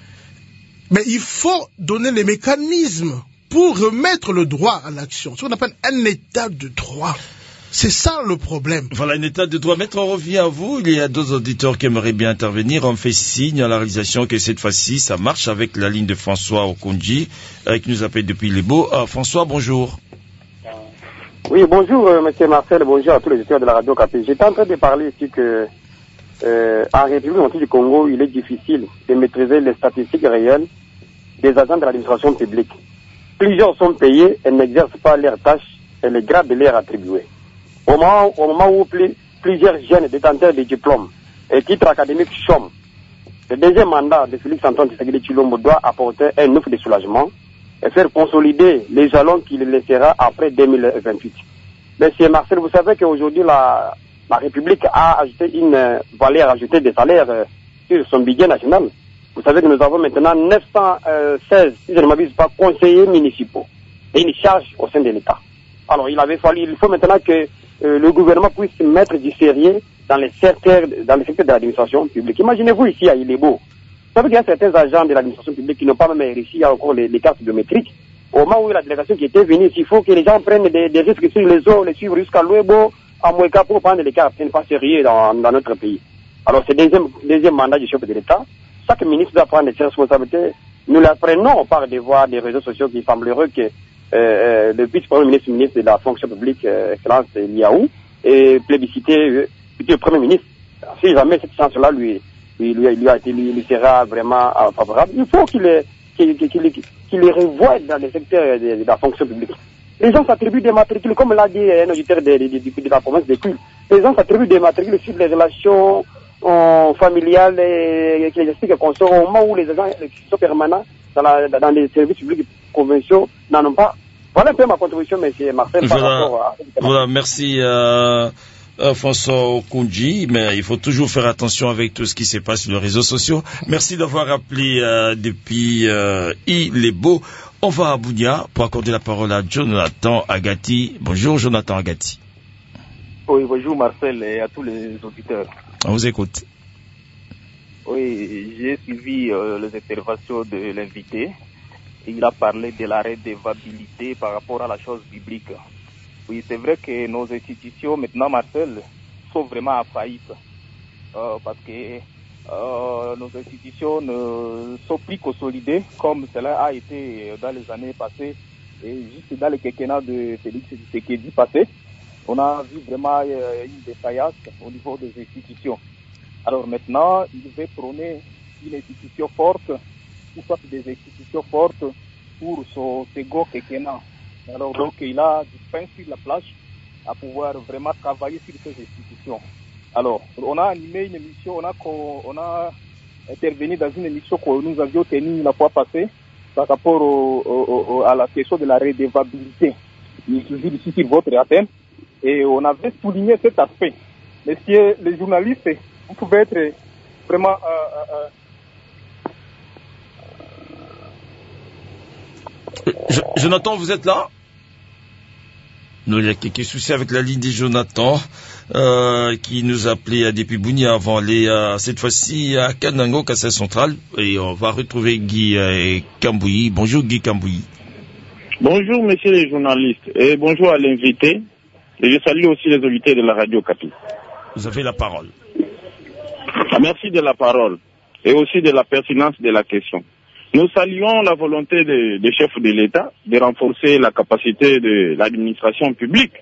Speaker 4: mais il faut donner les mécanismes pour remettre le droit à l'action. Ce qu'on appelle un état de droit. C'est ça le problème.
Speaker 2: Voilà, un état de droit. Maître, on revient à vous. Il y a deux auditeurs qui aimeraient bien intervenir. On fait signe à la réalisation que cette fois-ci, ça marche avec la ligne de François Okonji, euh, qui nous appelle depuis les Beaux. Euh, François, bonjour.
Speaker 7: Oui, bonjour, euh, monsieur Marcel. Bonjour à tous les auditeurs de la radio K P. J'étais en train de parler ici que, euh, en République du Congo, il est difficile de maîtriser les statistiques réelles des agents de l'administration publique. Plusieurs sont payés et n'exercent pas leurs tâches et les grades leur attribués. Au moment, au moment où plus, plusieurs jeunes détenteurs de diplômes et titres académiques chôment, le deuxième mandat de Félix Antoine Tshisekedi Tshilombo doit apporter un ouf de soulagement et faire consolider les jalons qu'il laissera après deux mille vingt-huit. Monsieur Marcel, vous savez qu'aujourd'hui la, la République a ajouté une valeur ajoutée des salaires euh, sur son budget national. Vous savez que nous avons maintenant neuf cent seize, si je ne m'abuse pas, conseillers municipaux et une charge au sein de l'État. Alors il avait fallu, il faut maintenant que euh, le gouvernement puisse mettre du sérieux dans les secteurs, dans les secteurs de l'administration publique. Imaginez-vous ici à Ilebo. Vous savez qu'il y a certains agents de l'administration publique qui n'ont pas même réussi, il y a encore les, les cartes biométriques. Au moment où la délégation qui était venue, il faut que les gens prennent des, des risques sur les eaux, les suivre jusqu'à Louebo, à Moueka pour prendre les cartes. Ce n'est pas sérieux dans, dans notre pays. Alors c'est le deuxième, deuxième mandat du chef de l'État. Chaque ministre doit prendre ses responsabilités. Nous l'apprenons par des voix des réseaux sociaux qui semblerait que euh, euh, le vice-premier ministre, ministre de la fonction publique, euh, Excellence Liaou, et plébiscité euh, le premier ministre. Si jamais cette chance-là lui, lui, lui, lui, a été, lui, lui sera vraiment euh, favorable, il faut qu'il qu'il, qu'il, qu'il, qu'il les revoie dans les secteurs de, de la fonction publique. Les gens s'attribuent des matricules, comme l'a dit un auditeur de, de, de, de la province de Culs. Les gens s'attribuent des matricules sur les relations euh, familiales et ecclésiastiques qu'on sort au moment où les agents qui sont permanents dans, la, dans les services publics provinciaux n'en ont pas. Voilà un peu ma contribution, M. Marcel, par
Speaker 2: voilà,
Speaker 7: rapport à...
Speaker 2: Voilà, merci euh, euh, François Okonji, mais il faut toujours faire attention avec tout ce qui se passe sur les réseaux sociaux. Merci d'avoir appelé euh, depuis euh, Ilebo. On va à Bounia pour accorder la parole à Jonathan Agati. Bonjour Jonathan Agati.
Speaker 8: Oui, bonjour Marcel et à tous les auditeurs.
Speaker 2: On vous écoute.
Speaker 8: Oui, j'ai suivi euh, les interventions de l'invité. Il a parlé de la redevabilité par rapport à la chose biblique. Oui, c'est vrai que nos institutions, maintenant, Marcel, sont vraiment à faillite. Euh, parce que euh, nos institutions ne sont plus consolidées comme cela a été dans les années passées. Et juste dans le quinquennat de Félix Tshisekedi passé, on a vu vraiment euh, une défaillance au niveau des institutions. Alors maintenant, il veut prôner une institution forte, ou soit des institutions fortes pour son second quinquennat. Alors donc, il a du pain sur la plage à pouvoir vraiment travailler sur ces institutions. Alors, on a animé une émission, on a, on a intervenu dans une émission que nous avions tenue la fois passée par rapport au, au, au, à la question de la redevabilité. Il suffit ici sur votre antenne et on avait souligné cet aspect. Messieurs les journalistes, vous pouvez être vraiment... Euh,
Speaker 2: euh, Je, Jonathan, vous êtes là? Non, il y a quelques soucis avec la ligne des Jonathan euh, qui nous appelait à Dépibounia avant aller euh, cette fois-ci à Kanango, Kassai Central, et on va retrouver Guy euh, Kambouyi. Bonjour Guy Kambouyi.
Speaker 9: Bonjour messieurs les journalistes et bonjour à l'invité. Et je salue aussi les invités de la radio Capi.
Speaker 2: Vous avez la parole.
Speaker 9: Ah, merci de la parole et aussi de la pertinence de la question. Nous saluons la volonté des de chefs de l'État de renforcer la capacité de l'administration publique.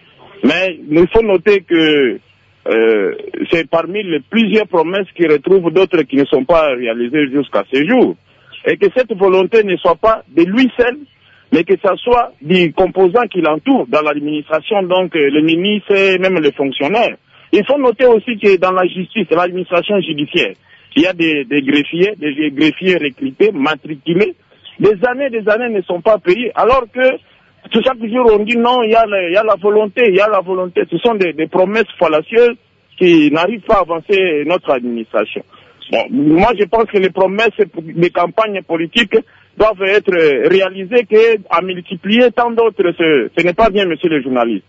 Speaker 9: Mais il faut noter que euh, c'est parmi les plusieurs promesses qui retrouvent d'autres qui ne sont pas réalisées jusqu'à ce jour. Et que cette volonté ne soit pas de lui seul, mais que ça soit des composants qui l'entourent dans l'administration, donc le ministre et même les fonctionnaires. Il faut noter aussi que dans la justice, l'administration judiciaire, il y a des, des greffiers, des greffiers recrutés, matriculés. Des années, des années ne sont pas payés, alors que tout chaque jour on dit non, il y a, le, il y a la volonté, il y a la volonté. Ce sont des, des promesses fallacieuses qui n'arrivent pas à avancer notre administration. Bon, moi je pense que les promesses des campagnes politiques doivent être réalisées qu'à multiplier tant d'autres. Ce, ce n'est pas bien, monsieur le journaliste.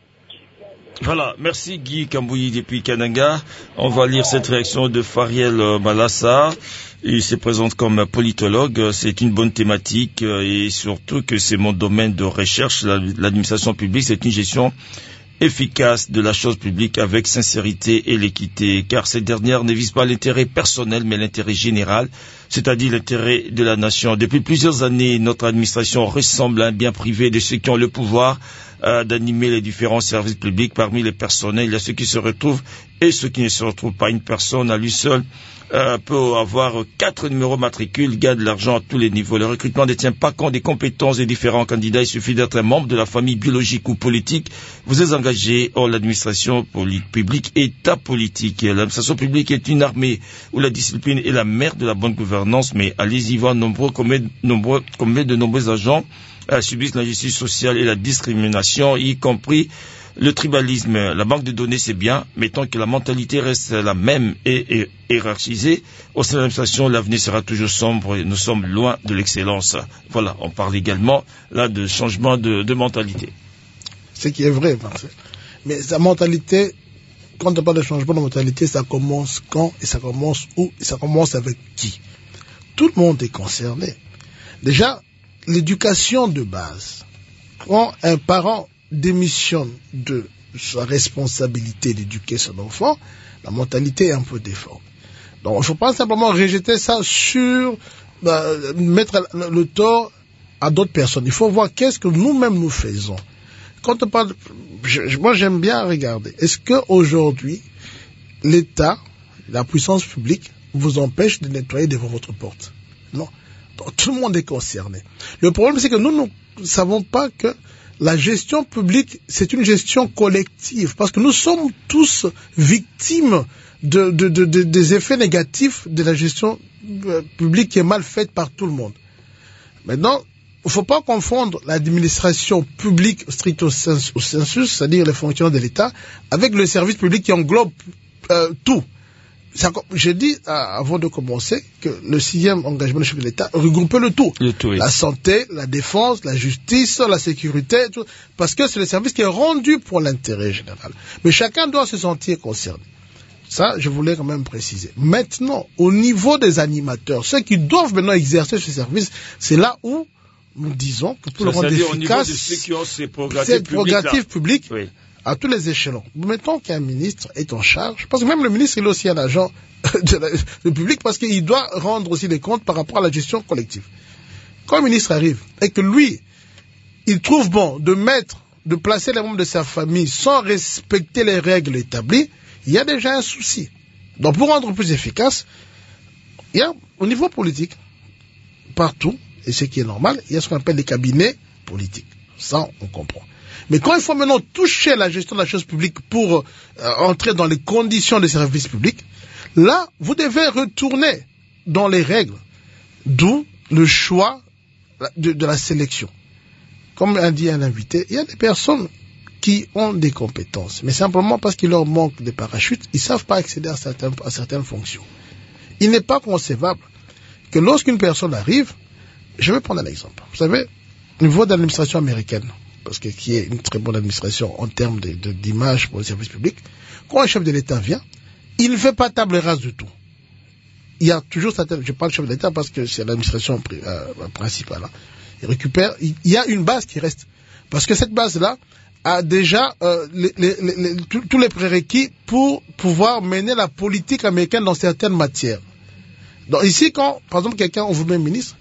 Speaker 2: Voilà, merci Guy Kambouyi depuis Kananga. On va lire cette réaction de Fariel Malassa. Il se présente comme politologue. C'est une bonne thématique et surtout que c'est mon domaine de recherche. L'administration publique, c'est une gestion efficace de la chose publique avec sincérité et l'équité, car cette dernière ne vise pas l'intérêt personnel mais l'intérêt général, c'est-à-dire l'intérêt de la nation. Depuis plusieurs années, notre administration ressemble à un bien privé de ceux qui ont le pouvoir euh, d'animer les différents services publics. Parmi les personnels, il y a ceux qui se retrouvent et ceux qui ne se retrouvent pas. Une personne à lui seul euh, peut avoir quatre numéros matricules, gagne de l'argent à tous les niveaux. Le recrutement ne tient pas compte des compétences des différents candidats. Il suffit d'être un membre de la famille biologique ou politique. Vous êtes engagé. Or, l'administration publique est apolitique. L'administration publique est une armée où la discipline est la mère de la bonne gouvernance, mais allez-y voir nombreux, combien, nombreux, combien de nombreux agents euh, subissent l'injustice sociale et la discrimination, y compris le tribalisme. La banque de données, c'est bien, mais tant que la mentalité reste la même et, et hiérarchisée, au sein de l'administration, l'avenir sera toujours sombre et nous sommes loin de l'excellence. Voilà, on parle également là de changement de, de mentalité.
Speaker 4: Ce qui est vrai, Marcel. Mais sa mentalité, quand on parle de changement de mentalité, ça commence quand et ça commence où et ça commence avec qui? Tout le monde est concerné. Déjà, l'éducation de base. Quand un parent démissionne de sa responsabilité d'éduquer son enfant, la mentalité est un peu déformée. Donc, il ne faut pas simplement rejeter ça sur, euh, mettre le tort à d'autres personnes. Il faut voir qu'est-ce que nous-mêmes nous faisons. Quand on parle, je, moi j'aime bien regarder, est-ce qu'aujourd'hui, l'État, la puissance publique, vous empêche de nettoyer devant votre porte? Non. Donc, tout le monde est concerné. Le problème, c'est que nous ne savons pas que la gestion publique, c'est une gestion collective, parce que nous sommes tous victimes de, de, de, de, des effets négatifs de la gestion publique qui est mal faite par tout le monde. Maintenant, il ne faut pas confondre l'administration publique stricto sensu, c'est-à-dire les fonctionnaires de l'État, avec le service public qui englobe euh, tout. J'ai dit, avant de commencer, que le sixième engagement du chef de l'État regroupait le tout. Le tout oui. La santé, la défense, la justice, la sécurité, tout, parce que c'est le service qui est rendu pour l'intérêt général. Mais chacun doit se sentir concerné. Ça, je voulais quand même préciser. Maintenant, au niveau des animateurs, ceux qui doivent maintenant exercer ce service, c'est là où nous disons que pour le rendre efficace,
Speaker 2: au niveau de ceux qui ont ces
Speaker 4: prérogatives publiques, oui, à tous les échelons. Mettons qu'un ministre est en charge, parce que même le ministre, il est aussi un agent de la, de public, parce qu'il doit rendre aussi des comptes par rapport à la gestion collective. Quand le ministre arrive et que lui, il trouve bon de mettre, de placer les membres de sa famille sans respecter les règles établies, il y a déjà un souci. Donc pour rendre plus efficace, il y a au niveau politique, partout, et ce qui est normal, il y a ce qu'on appelle des cabinets politiques. Ça, on comprend. Mais quand il faut maintenant toucher la gestion de la chose publique pour euh, entrer dans les conditions des services publics, là, vous devez retourner dans les règles, d'où le choix de, de la sélection. Comme a dit un invité, il y a des personnes qui ont des compétences, mais simplement parce qu'il leur manque des parachutes, ils ne savent pas accéder à certaines, à certaines fonctions. Il n'est pas concevable que lorsqu'une personne arrive, je vais prendre un exemple. Vous savez, au niveau de l'administration américaine, parce que qui est une très bonne administration en termes de, de, d'image pour les services publics, quand un chef de l'État vient, il ne fait pas table rase du tout. Il y a toujours certaines, je parle de chef de l'État parce que c'est l'administration euh, principale. Hein. Il récupère, il, il y a une base qui reste. Parce que cette base-là a déjà euh, les, les, les, les, tous les prérequis pour pouvoir mener la politique américaine dans certaines matières. Donc ici, quand, par exemple, quelqu'un, on vous met ministre,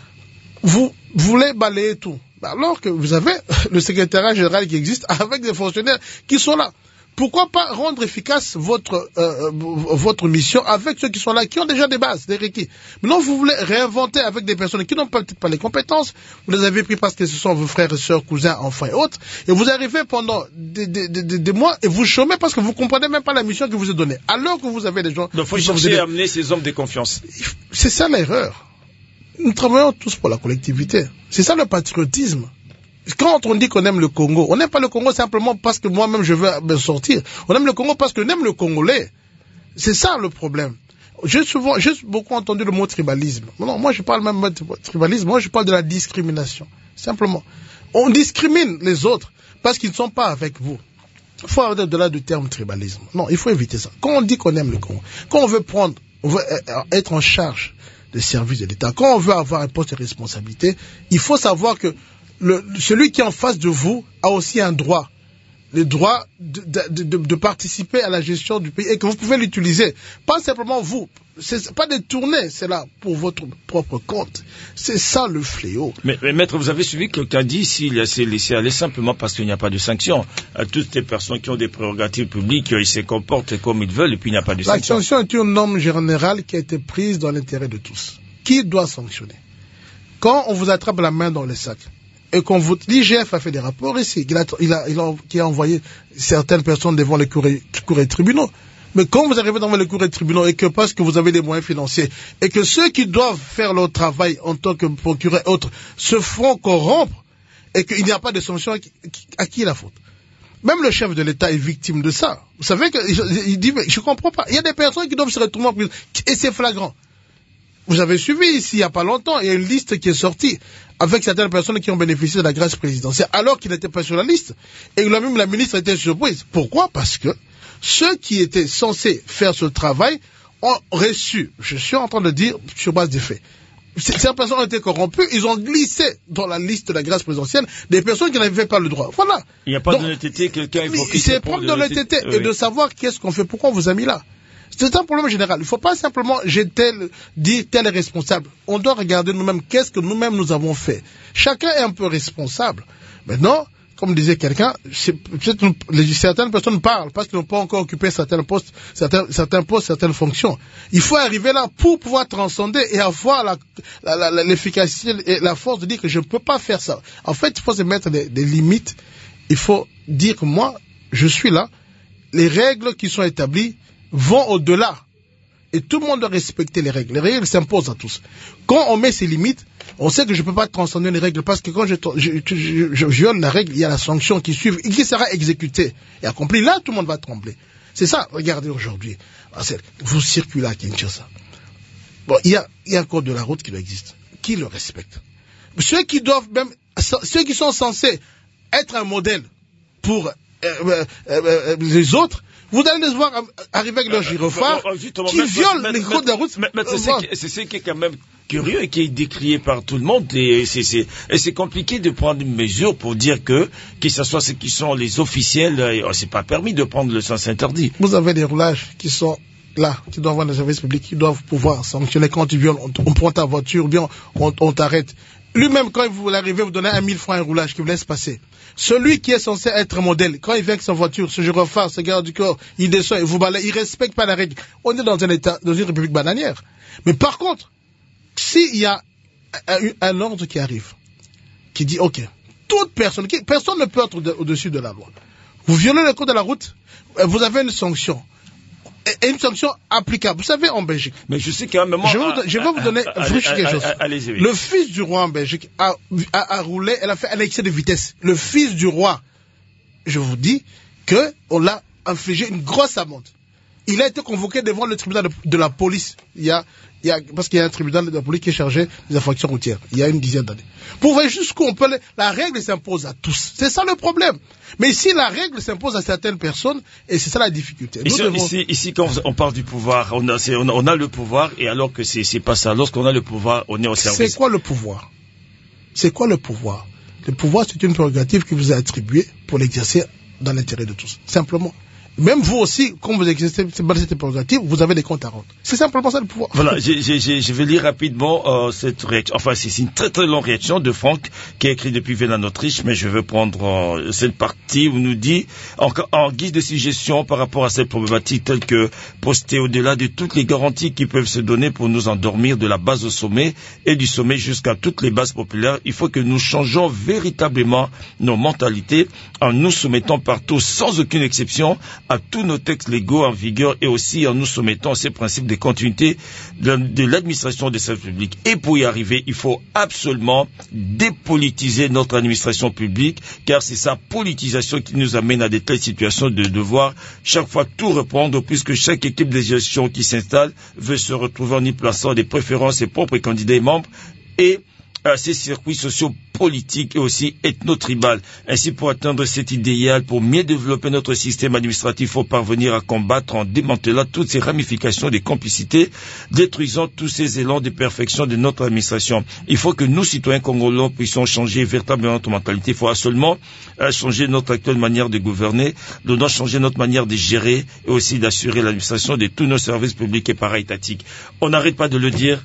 Speaker 4: vous voulez balayer tout. Alors que vous avez le secrétariat général qui existe avec des fonctionnaires qui sont là. Pourquoi pas rendre efficace votre euh, votre mission avec ceux qui sont là, qui ont déjà des bases, des requis. Maintenant, vous voulez réinventer avec des personnes qui n'ont peut-être pas les compétences. Vous les avez pris parce que ce sont vos frères et sœurs, cousins, enfants et autres. Et vous arrivez pendant des, des, des, des mois et vous chômez parce que vous comprenez même pas la mission que vous est donnée. Alors que vous avez des gens...
Speaker 2: Donc, il faut chercher à amener ces hommes de confiance.
Speaker 4: C'est ça l'erreur. Nous travaillons tous pour la collectivité. C'est ça le patriotisme. Quand on dit qu'on aime le Congo, on n'aime pas le Congo simplement parce que moi-même je veux me sortir. On aime le Congo parce qu'on aime le Congolais. C'est ça le problème. J'ai souvent, j'ai beaucoup entendu le mot tribalisme. Non, moi je parle même de tribalisme, moi je parle de la discrimination. Simplement. On discrimine les autres parce qu'ils ne sont pas avec vous. Il faut arrêter de là du terme tribalisme. Non, il faut éviter ça. Quand on dit qu'on aime le Congo, quand on veut prendre, on veut être en charge des services de l'État, quand on veut avoir un poste de responsabilité, il faut savoir que Le, celui qui est en face de vous a aussi un droit, le droit de, de, de, de participer à la gestion du pays et que vous pouvez l'utiliser. Pas simplement vous, c'est pas détourner, c'est là pour votre propre compte. C'est ça le fléau.
Speaker 2: Mais, mais maître, vous avez suivi que quelqu'un dit s'il s'est laissé aller simplement parce qu'il n'y a pas de sanction. À toutes les personnes qui ont des prérogatives publiques, ils se comportent comme ils veulent et puis il n'y a pas de sanction.
Speaker 4: La sanction est une norme générale qui a été prise dans l'intérêt de tous. Qui doit sanctionner? Quand on vous attrape la main dans le sac, et qu'on vous, l'I G F a fait des rapports ici, il a, il a, il a, qui a envoyé certaines personnes devant les cours et, cours et tribunaux. Mais quand vous arrivez devant les cours et tribunaux et que parce que vous avez des moyens financiers et que ceux qui doivent faire leur travail en tant que procureur et autres se font corrompre et qu'il n'y a pas de sanction, à qui, à qui est la faute? Même le chef de l'État est victime de ça. Vous savez que, il dit, mais je comprends pas. Il y a des personnes qui doivent se retrouver en prison et c'est flagrant. Vous avez suivi ici, il n'y a pas longtemps, il y a une liste qui est sortie avec certaines personnes qui ont bénéficié de la grâce présidentielle, alors qu'ils n'étaient pas sur la liste. Et même la ministre était surprise. Pourquoi? Parce que ceux qui étaient censés faire ce travail ont reçu, je suis en train de dire sur base des faits, ces personnes ont été corrompues, ils ont glissé dans la liste de la grâce présidentielle des personnes qui n'avaient pas le droit. Voilà.
Speaker 2: Il n'y a pas d'honnêteté, quelqu'un évoqué.
Speaker 4: C'est prendre de l'honnêteté et de savoir qu'est-ce qu'on fait, pourquoi on vous a mis là. C'est un problème général. Il ne faut pas simplement jeter, dire tel est responsable. On doit regarder nous-mêmes qu'est-ce que nous-mêmes nous avons fait. Chacun est un peu responsable. Maintenant, comme disait quelqu'un, certaines personnes parlent parce qu'ils n'ont pas encore occupé certains postes, certains, certains postes, certaines fonctions. Il faut arriver là pour pouvoir transcender et avoir la, la, la, l'efficacité et la force de dire que je ne peux pas faire ça. En fait, il faut se mettre des, des limites. Il faut dire que moi, je suis là. Les règles qui sont établies vont au-delà. Et tout le monde doit respecter les règles. Les règles s'imposent à tous. Quand on met ces limites, on sait que je ne peux pas transcender les règles parce que quand je, je, je, je viole la règle, il y a la sanction qui suit et qui sera exécutée et accomplie. Là, tout le monde va trembler. C'est ça, regardez aujourd'hui. Vous circulez à Kinshasa. Bon, il y a, il y a un code de la route qui existe. Qui le respecte? Ceux qui doivent même, ceux qui sont censés être un modèle pour euh, euh, euh, les autres, Vous allez les voir arriver avec leur gyrophare
Speaker 2: euh, euh,
Speaker 4: qui
Speaker 2: mais,
Speaker 4: violent
Speaker 2: mais,
Speaker 4: les
Speaker 2: mais,
Speaker 4: codes de la route.
Speaker 2: Mais, mais c'est, ce qui, c'est ce qui est quand même curieux et qui est décrié par tout le monde. Et c'est, c'est, et c'est compliqué de prendre une mesure pour dire que, que ce soit ceux qui sont les officiels, euh, c'est pas permis de prendre le sens interdit.
Speaker 4: Vous avez des roulages qui sont là, qui doivent avoir des services publics, qui doivent pouvoir sanctionner quand tu violes, on, on prend ta voiture, ou bien on, on t'arrête. Lui-même, quand vous l'arrivez, vous donnez un mille francs un roulage qui vous laisse passer. Celui qui est censé être modèle, quand il vient avec sa voiture, ce gyrophare, ce garde du corps, il descend et vous balaye, il respecte pas la règle. On est dans un état, dans une république bananière. Mais par contre, s'il y a un, un ordre qui arrive, qui dit, ok, toute personne, qui, personne ne peut être de, au-dessus de la loi. Vous violez le code de la route, vous avez une sanction. Et une sanction applicable. Vous savez, en Belgique.
Speaker 2: Mais je sais quand même. Moi,
Speaker 4: je vais vous, je vais vous donner quelque chose.
Speaker 2: Allez-y, oui.
Speaker 4: Le fils du roi en Belgique a, a, a roulé, elle a fait un excès de vitesse. Le fils du roi, je vous dis que on l'a infligé une grosse amende. Il a été convoqué devant le tribunal de, de la police. Il y a, il y a, parce qu'il y a un tribunal de la police qui est chargé des infractions routières. Il y a une dizaine d'années. Pour voir jusqu'où on peut, la règle s'impose à tous. C'est ça le problème. Mais ici, la règle s'impose à certaines personnes, et c'est ça la difficulté.
Speaker 2: Ici,
Speaker 4: devons...
Speaker 2: ici, ici, quand on parle du pouvoir, on a, c'est, on a, on a le pouvoir, et alors que c'est, c'est pas ça. Lorsqu'on a le pouvoir, on est au service.
Speaker 4: C'est quoi le pouvoir? C'est quoi le pouvoir? Le pouvoir, c'est une prérogative qui vous est attribuée pour l'exercer dans l'intérêt de tous. Simplement. Même vous aussi, quand vous exercez cette prérogative, vous avez des comptes à rendre. C'est simplement ça le pouvoir.
Speaker 2: Voilà, j'ai, j'ai, je vais lire rapidement euh, cette réaction. Enfin, c'est une très très longue réaction de Franck qui a écrit depuis Vienne en Autriche, mais je vais prendre euh, cette partie où il nous dit, en, en guise de suggestion par rapport à cette problématique telle que postée au-delà de toutes les garanties qui peuvent se donner pour nous endormir de la base au sommet et du sommet jusqu'à toutes les bases populaires, il faut que nous changeons véritablement nos mentalités en nous soumettant partout, sans aucune exception, à tous nos textes légaux en vigueur et aussi en nous soumettant à ces principes de continuité de, de l'administration des services publics. Et pour y arriver, il faut absolument dépolitiser notre administration publique, car c'est sa politisation qui nous amène à de telles situations de devoir chaque fois tout reprendre, puisque chaque équipe de gestion qui s'installe veut se retrouver en y plaçant des préférences ses propres candidats et membres et à ces circuits sociaux politiques et aussi ethno-tribal. Ainsi, pour atteindre cet idéal, pour mieux développer notre système administratif, il faut parvenir à combattre en démantelant toutes ces ramifications des complicités, détruisant tous ces élans de perfection de notre administration. Il faut que nous, citoyens congolais, puissions changer véritablement notre mentalité. Il faut seulement euh, changer notre actuelle manière de gouverner, nous devons changer notre manière de gérer et aussi d'assurer l'administration de tous nos services publics et para-étatiques. On n'arrête pas de le dire.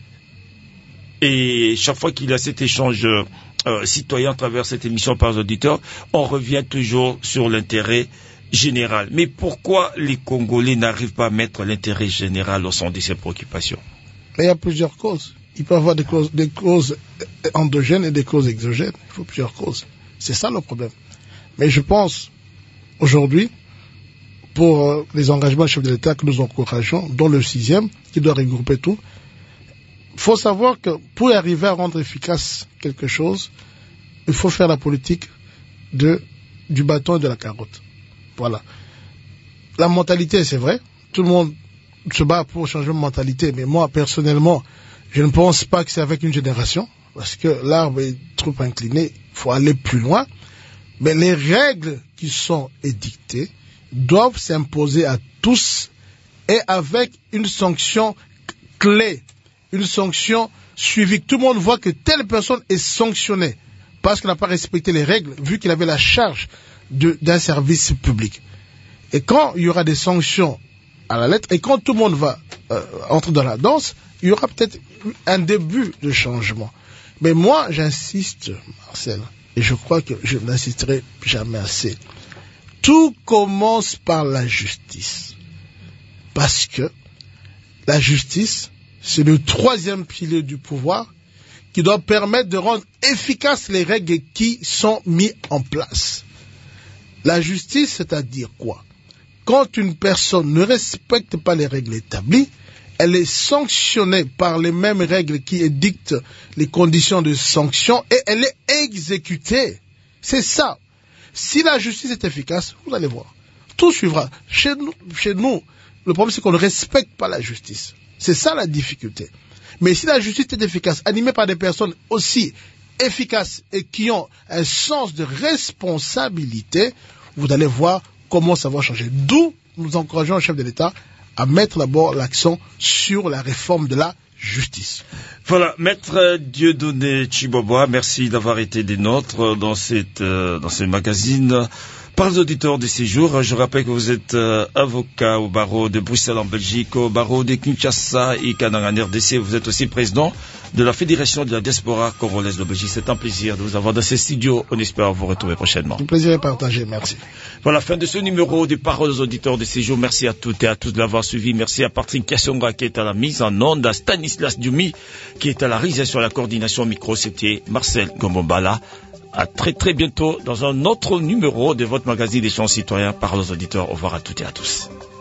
Speaker 2: Et chaque fois qu'il y a cet échange euh, citoyen à travers cette émission par les auditeurs, on revient toujours sur l'intérêt général. Mais pourquoi les Congolais n'arrivent pas à mettre l'intérêt général au centre de ces préoccupations?
Speaker 4: Il y a plusieurs causes. Il peut y avoir des causes, des causes endogènes et des causes exogènes. Il faut plusieurs causes. C'est ça le problème. Mais je pense, aujourd'hui, pour euh, les engagements du chef de l'État que nous encourageons, dont le sixième, qui doit regrouper tout, il faut savoir que pour arriver à rendre efficace quelque chose, il faut faire la politique de, du bâton et de la carotte. Voilà. La mentalité, c'est vrai. Tout le monde se bat pour changer de mentalité. Mais moi, personnellement, je ne pense pas que c'est avec une génération. Parce que l'arbre est trop incliné. Il faut aller plus loin. Mais les règles qui sont édictées doivent s'imposer à tous et avec une sanction clé. Une sanction suivie. Tout le monde voit que telle personne est sanctionnée parce qu'elle n'a pas respecté les règles, vu qu'il avait la charge de, d'un service public. Et quand il y aura des sanctions à la lettre, et quand tout le monde va euh, entrer dans la danse, il y aura peut-être un début de changement. Mais moi, j'insiste, Marcel, et je crois que je n'insisterai jamais assez. Tout commence par la justice. Parce que la justice, c'est le troisième pilier du pouvoir qui doit permettre de rendre efficaces les règles qui sont mises en place. La justice, c'est-à-dire quoi? Quand une personne ne respecte pas les règles établies, elle est sanctionnée par les mêmes règles qui édictent les conditions de sanction et elle est exécutée. C'est ça. Si la justice est efficace, vous allez voir, tout suivra. Chez nous, chez nous le problème c'est qu'on ne respecte pas la justice. C'est ça la difficulté. Mais si la justice est efficace, animée par des personnes aussi efficaces et qui ont un sens de responsabilité, vous allez voir comment ça va changer. D'où nous encourageons le chef de l'État à mettre d'abord l'accent sur la réforme de la justice.
Speaker 2: Voilà, Maître Dieudonné Chiboboa, merci d'avoir été des nôtres dans cette euh, dans ce magazine. Par les auditeurs de ces jours, je rappelle que vous êtes euh, avocat au barreau de Bruxelles en Belgique, au barreau de Kinshasa et Kananga en R D C. Vous êtes aussi président de la Fédération de la diaspora congolaise de Belgique. C'est un plaisir de vous avoir dans ces studios. On espère vous retrouver prochainement.
Speaker 4: Un plaisir est partagé. Merci.
Speaker 2: Voilà, fin de ce numéro des paroles aux auditeurs de ces jours. Merci à toutes et à tous de l'avoir suivi. Merci à Patrick Kassonga qui est à la mise en onde, à Stanislas Dumi qui est à la réalisation et la coordination micro. C'était Marcel Gomombala. À très très bientôt dans un autre numéro de votre magazine des champs citoyens. Paroles aux auditeurs. Au revoir à toutes et à tous.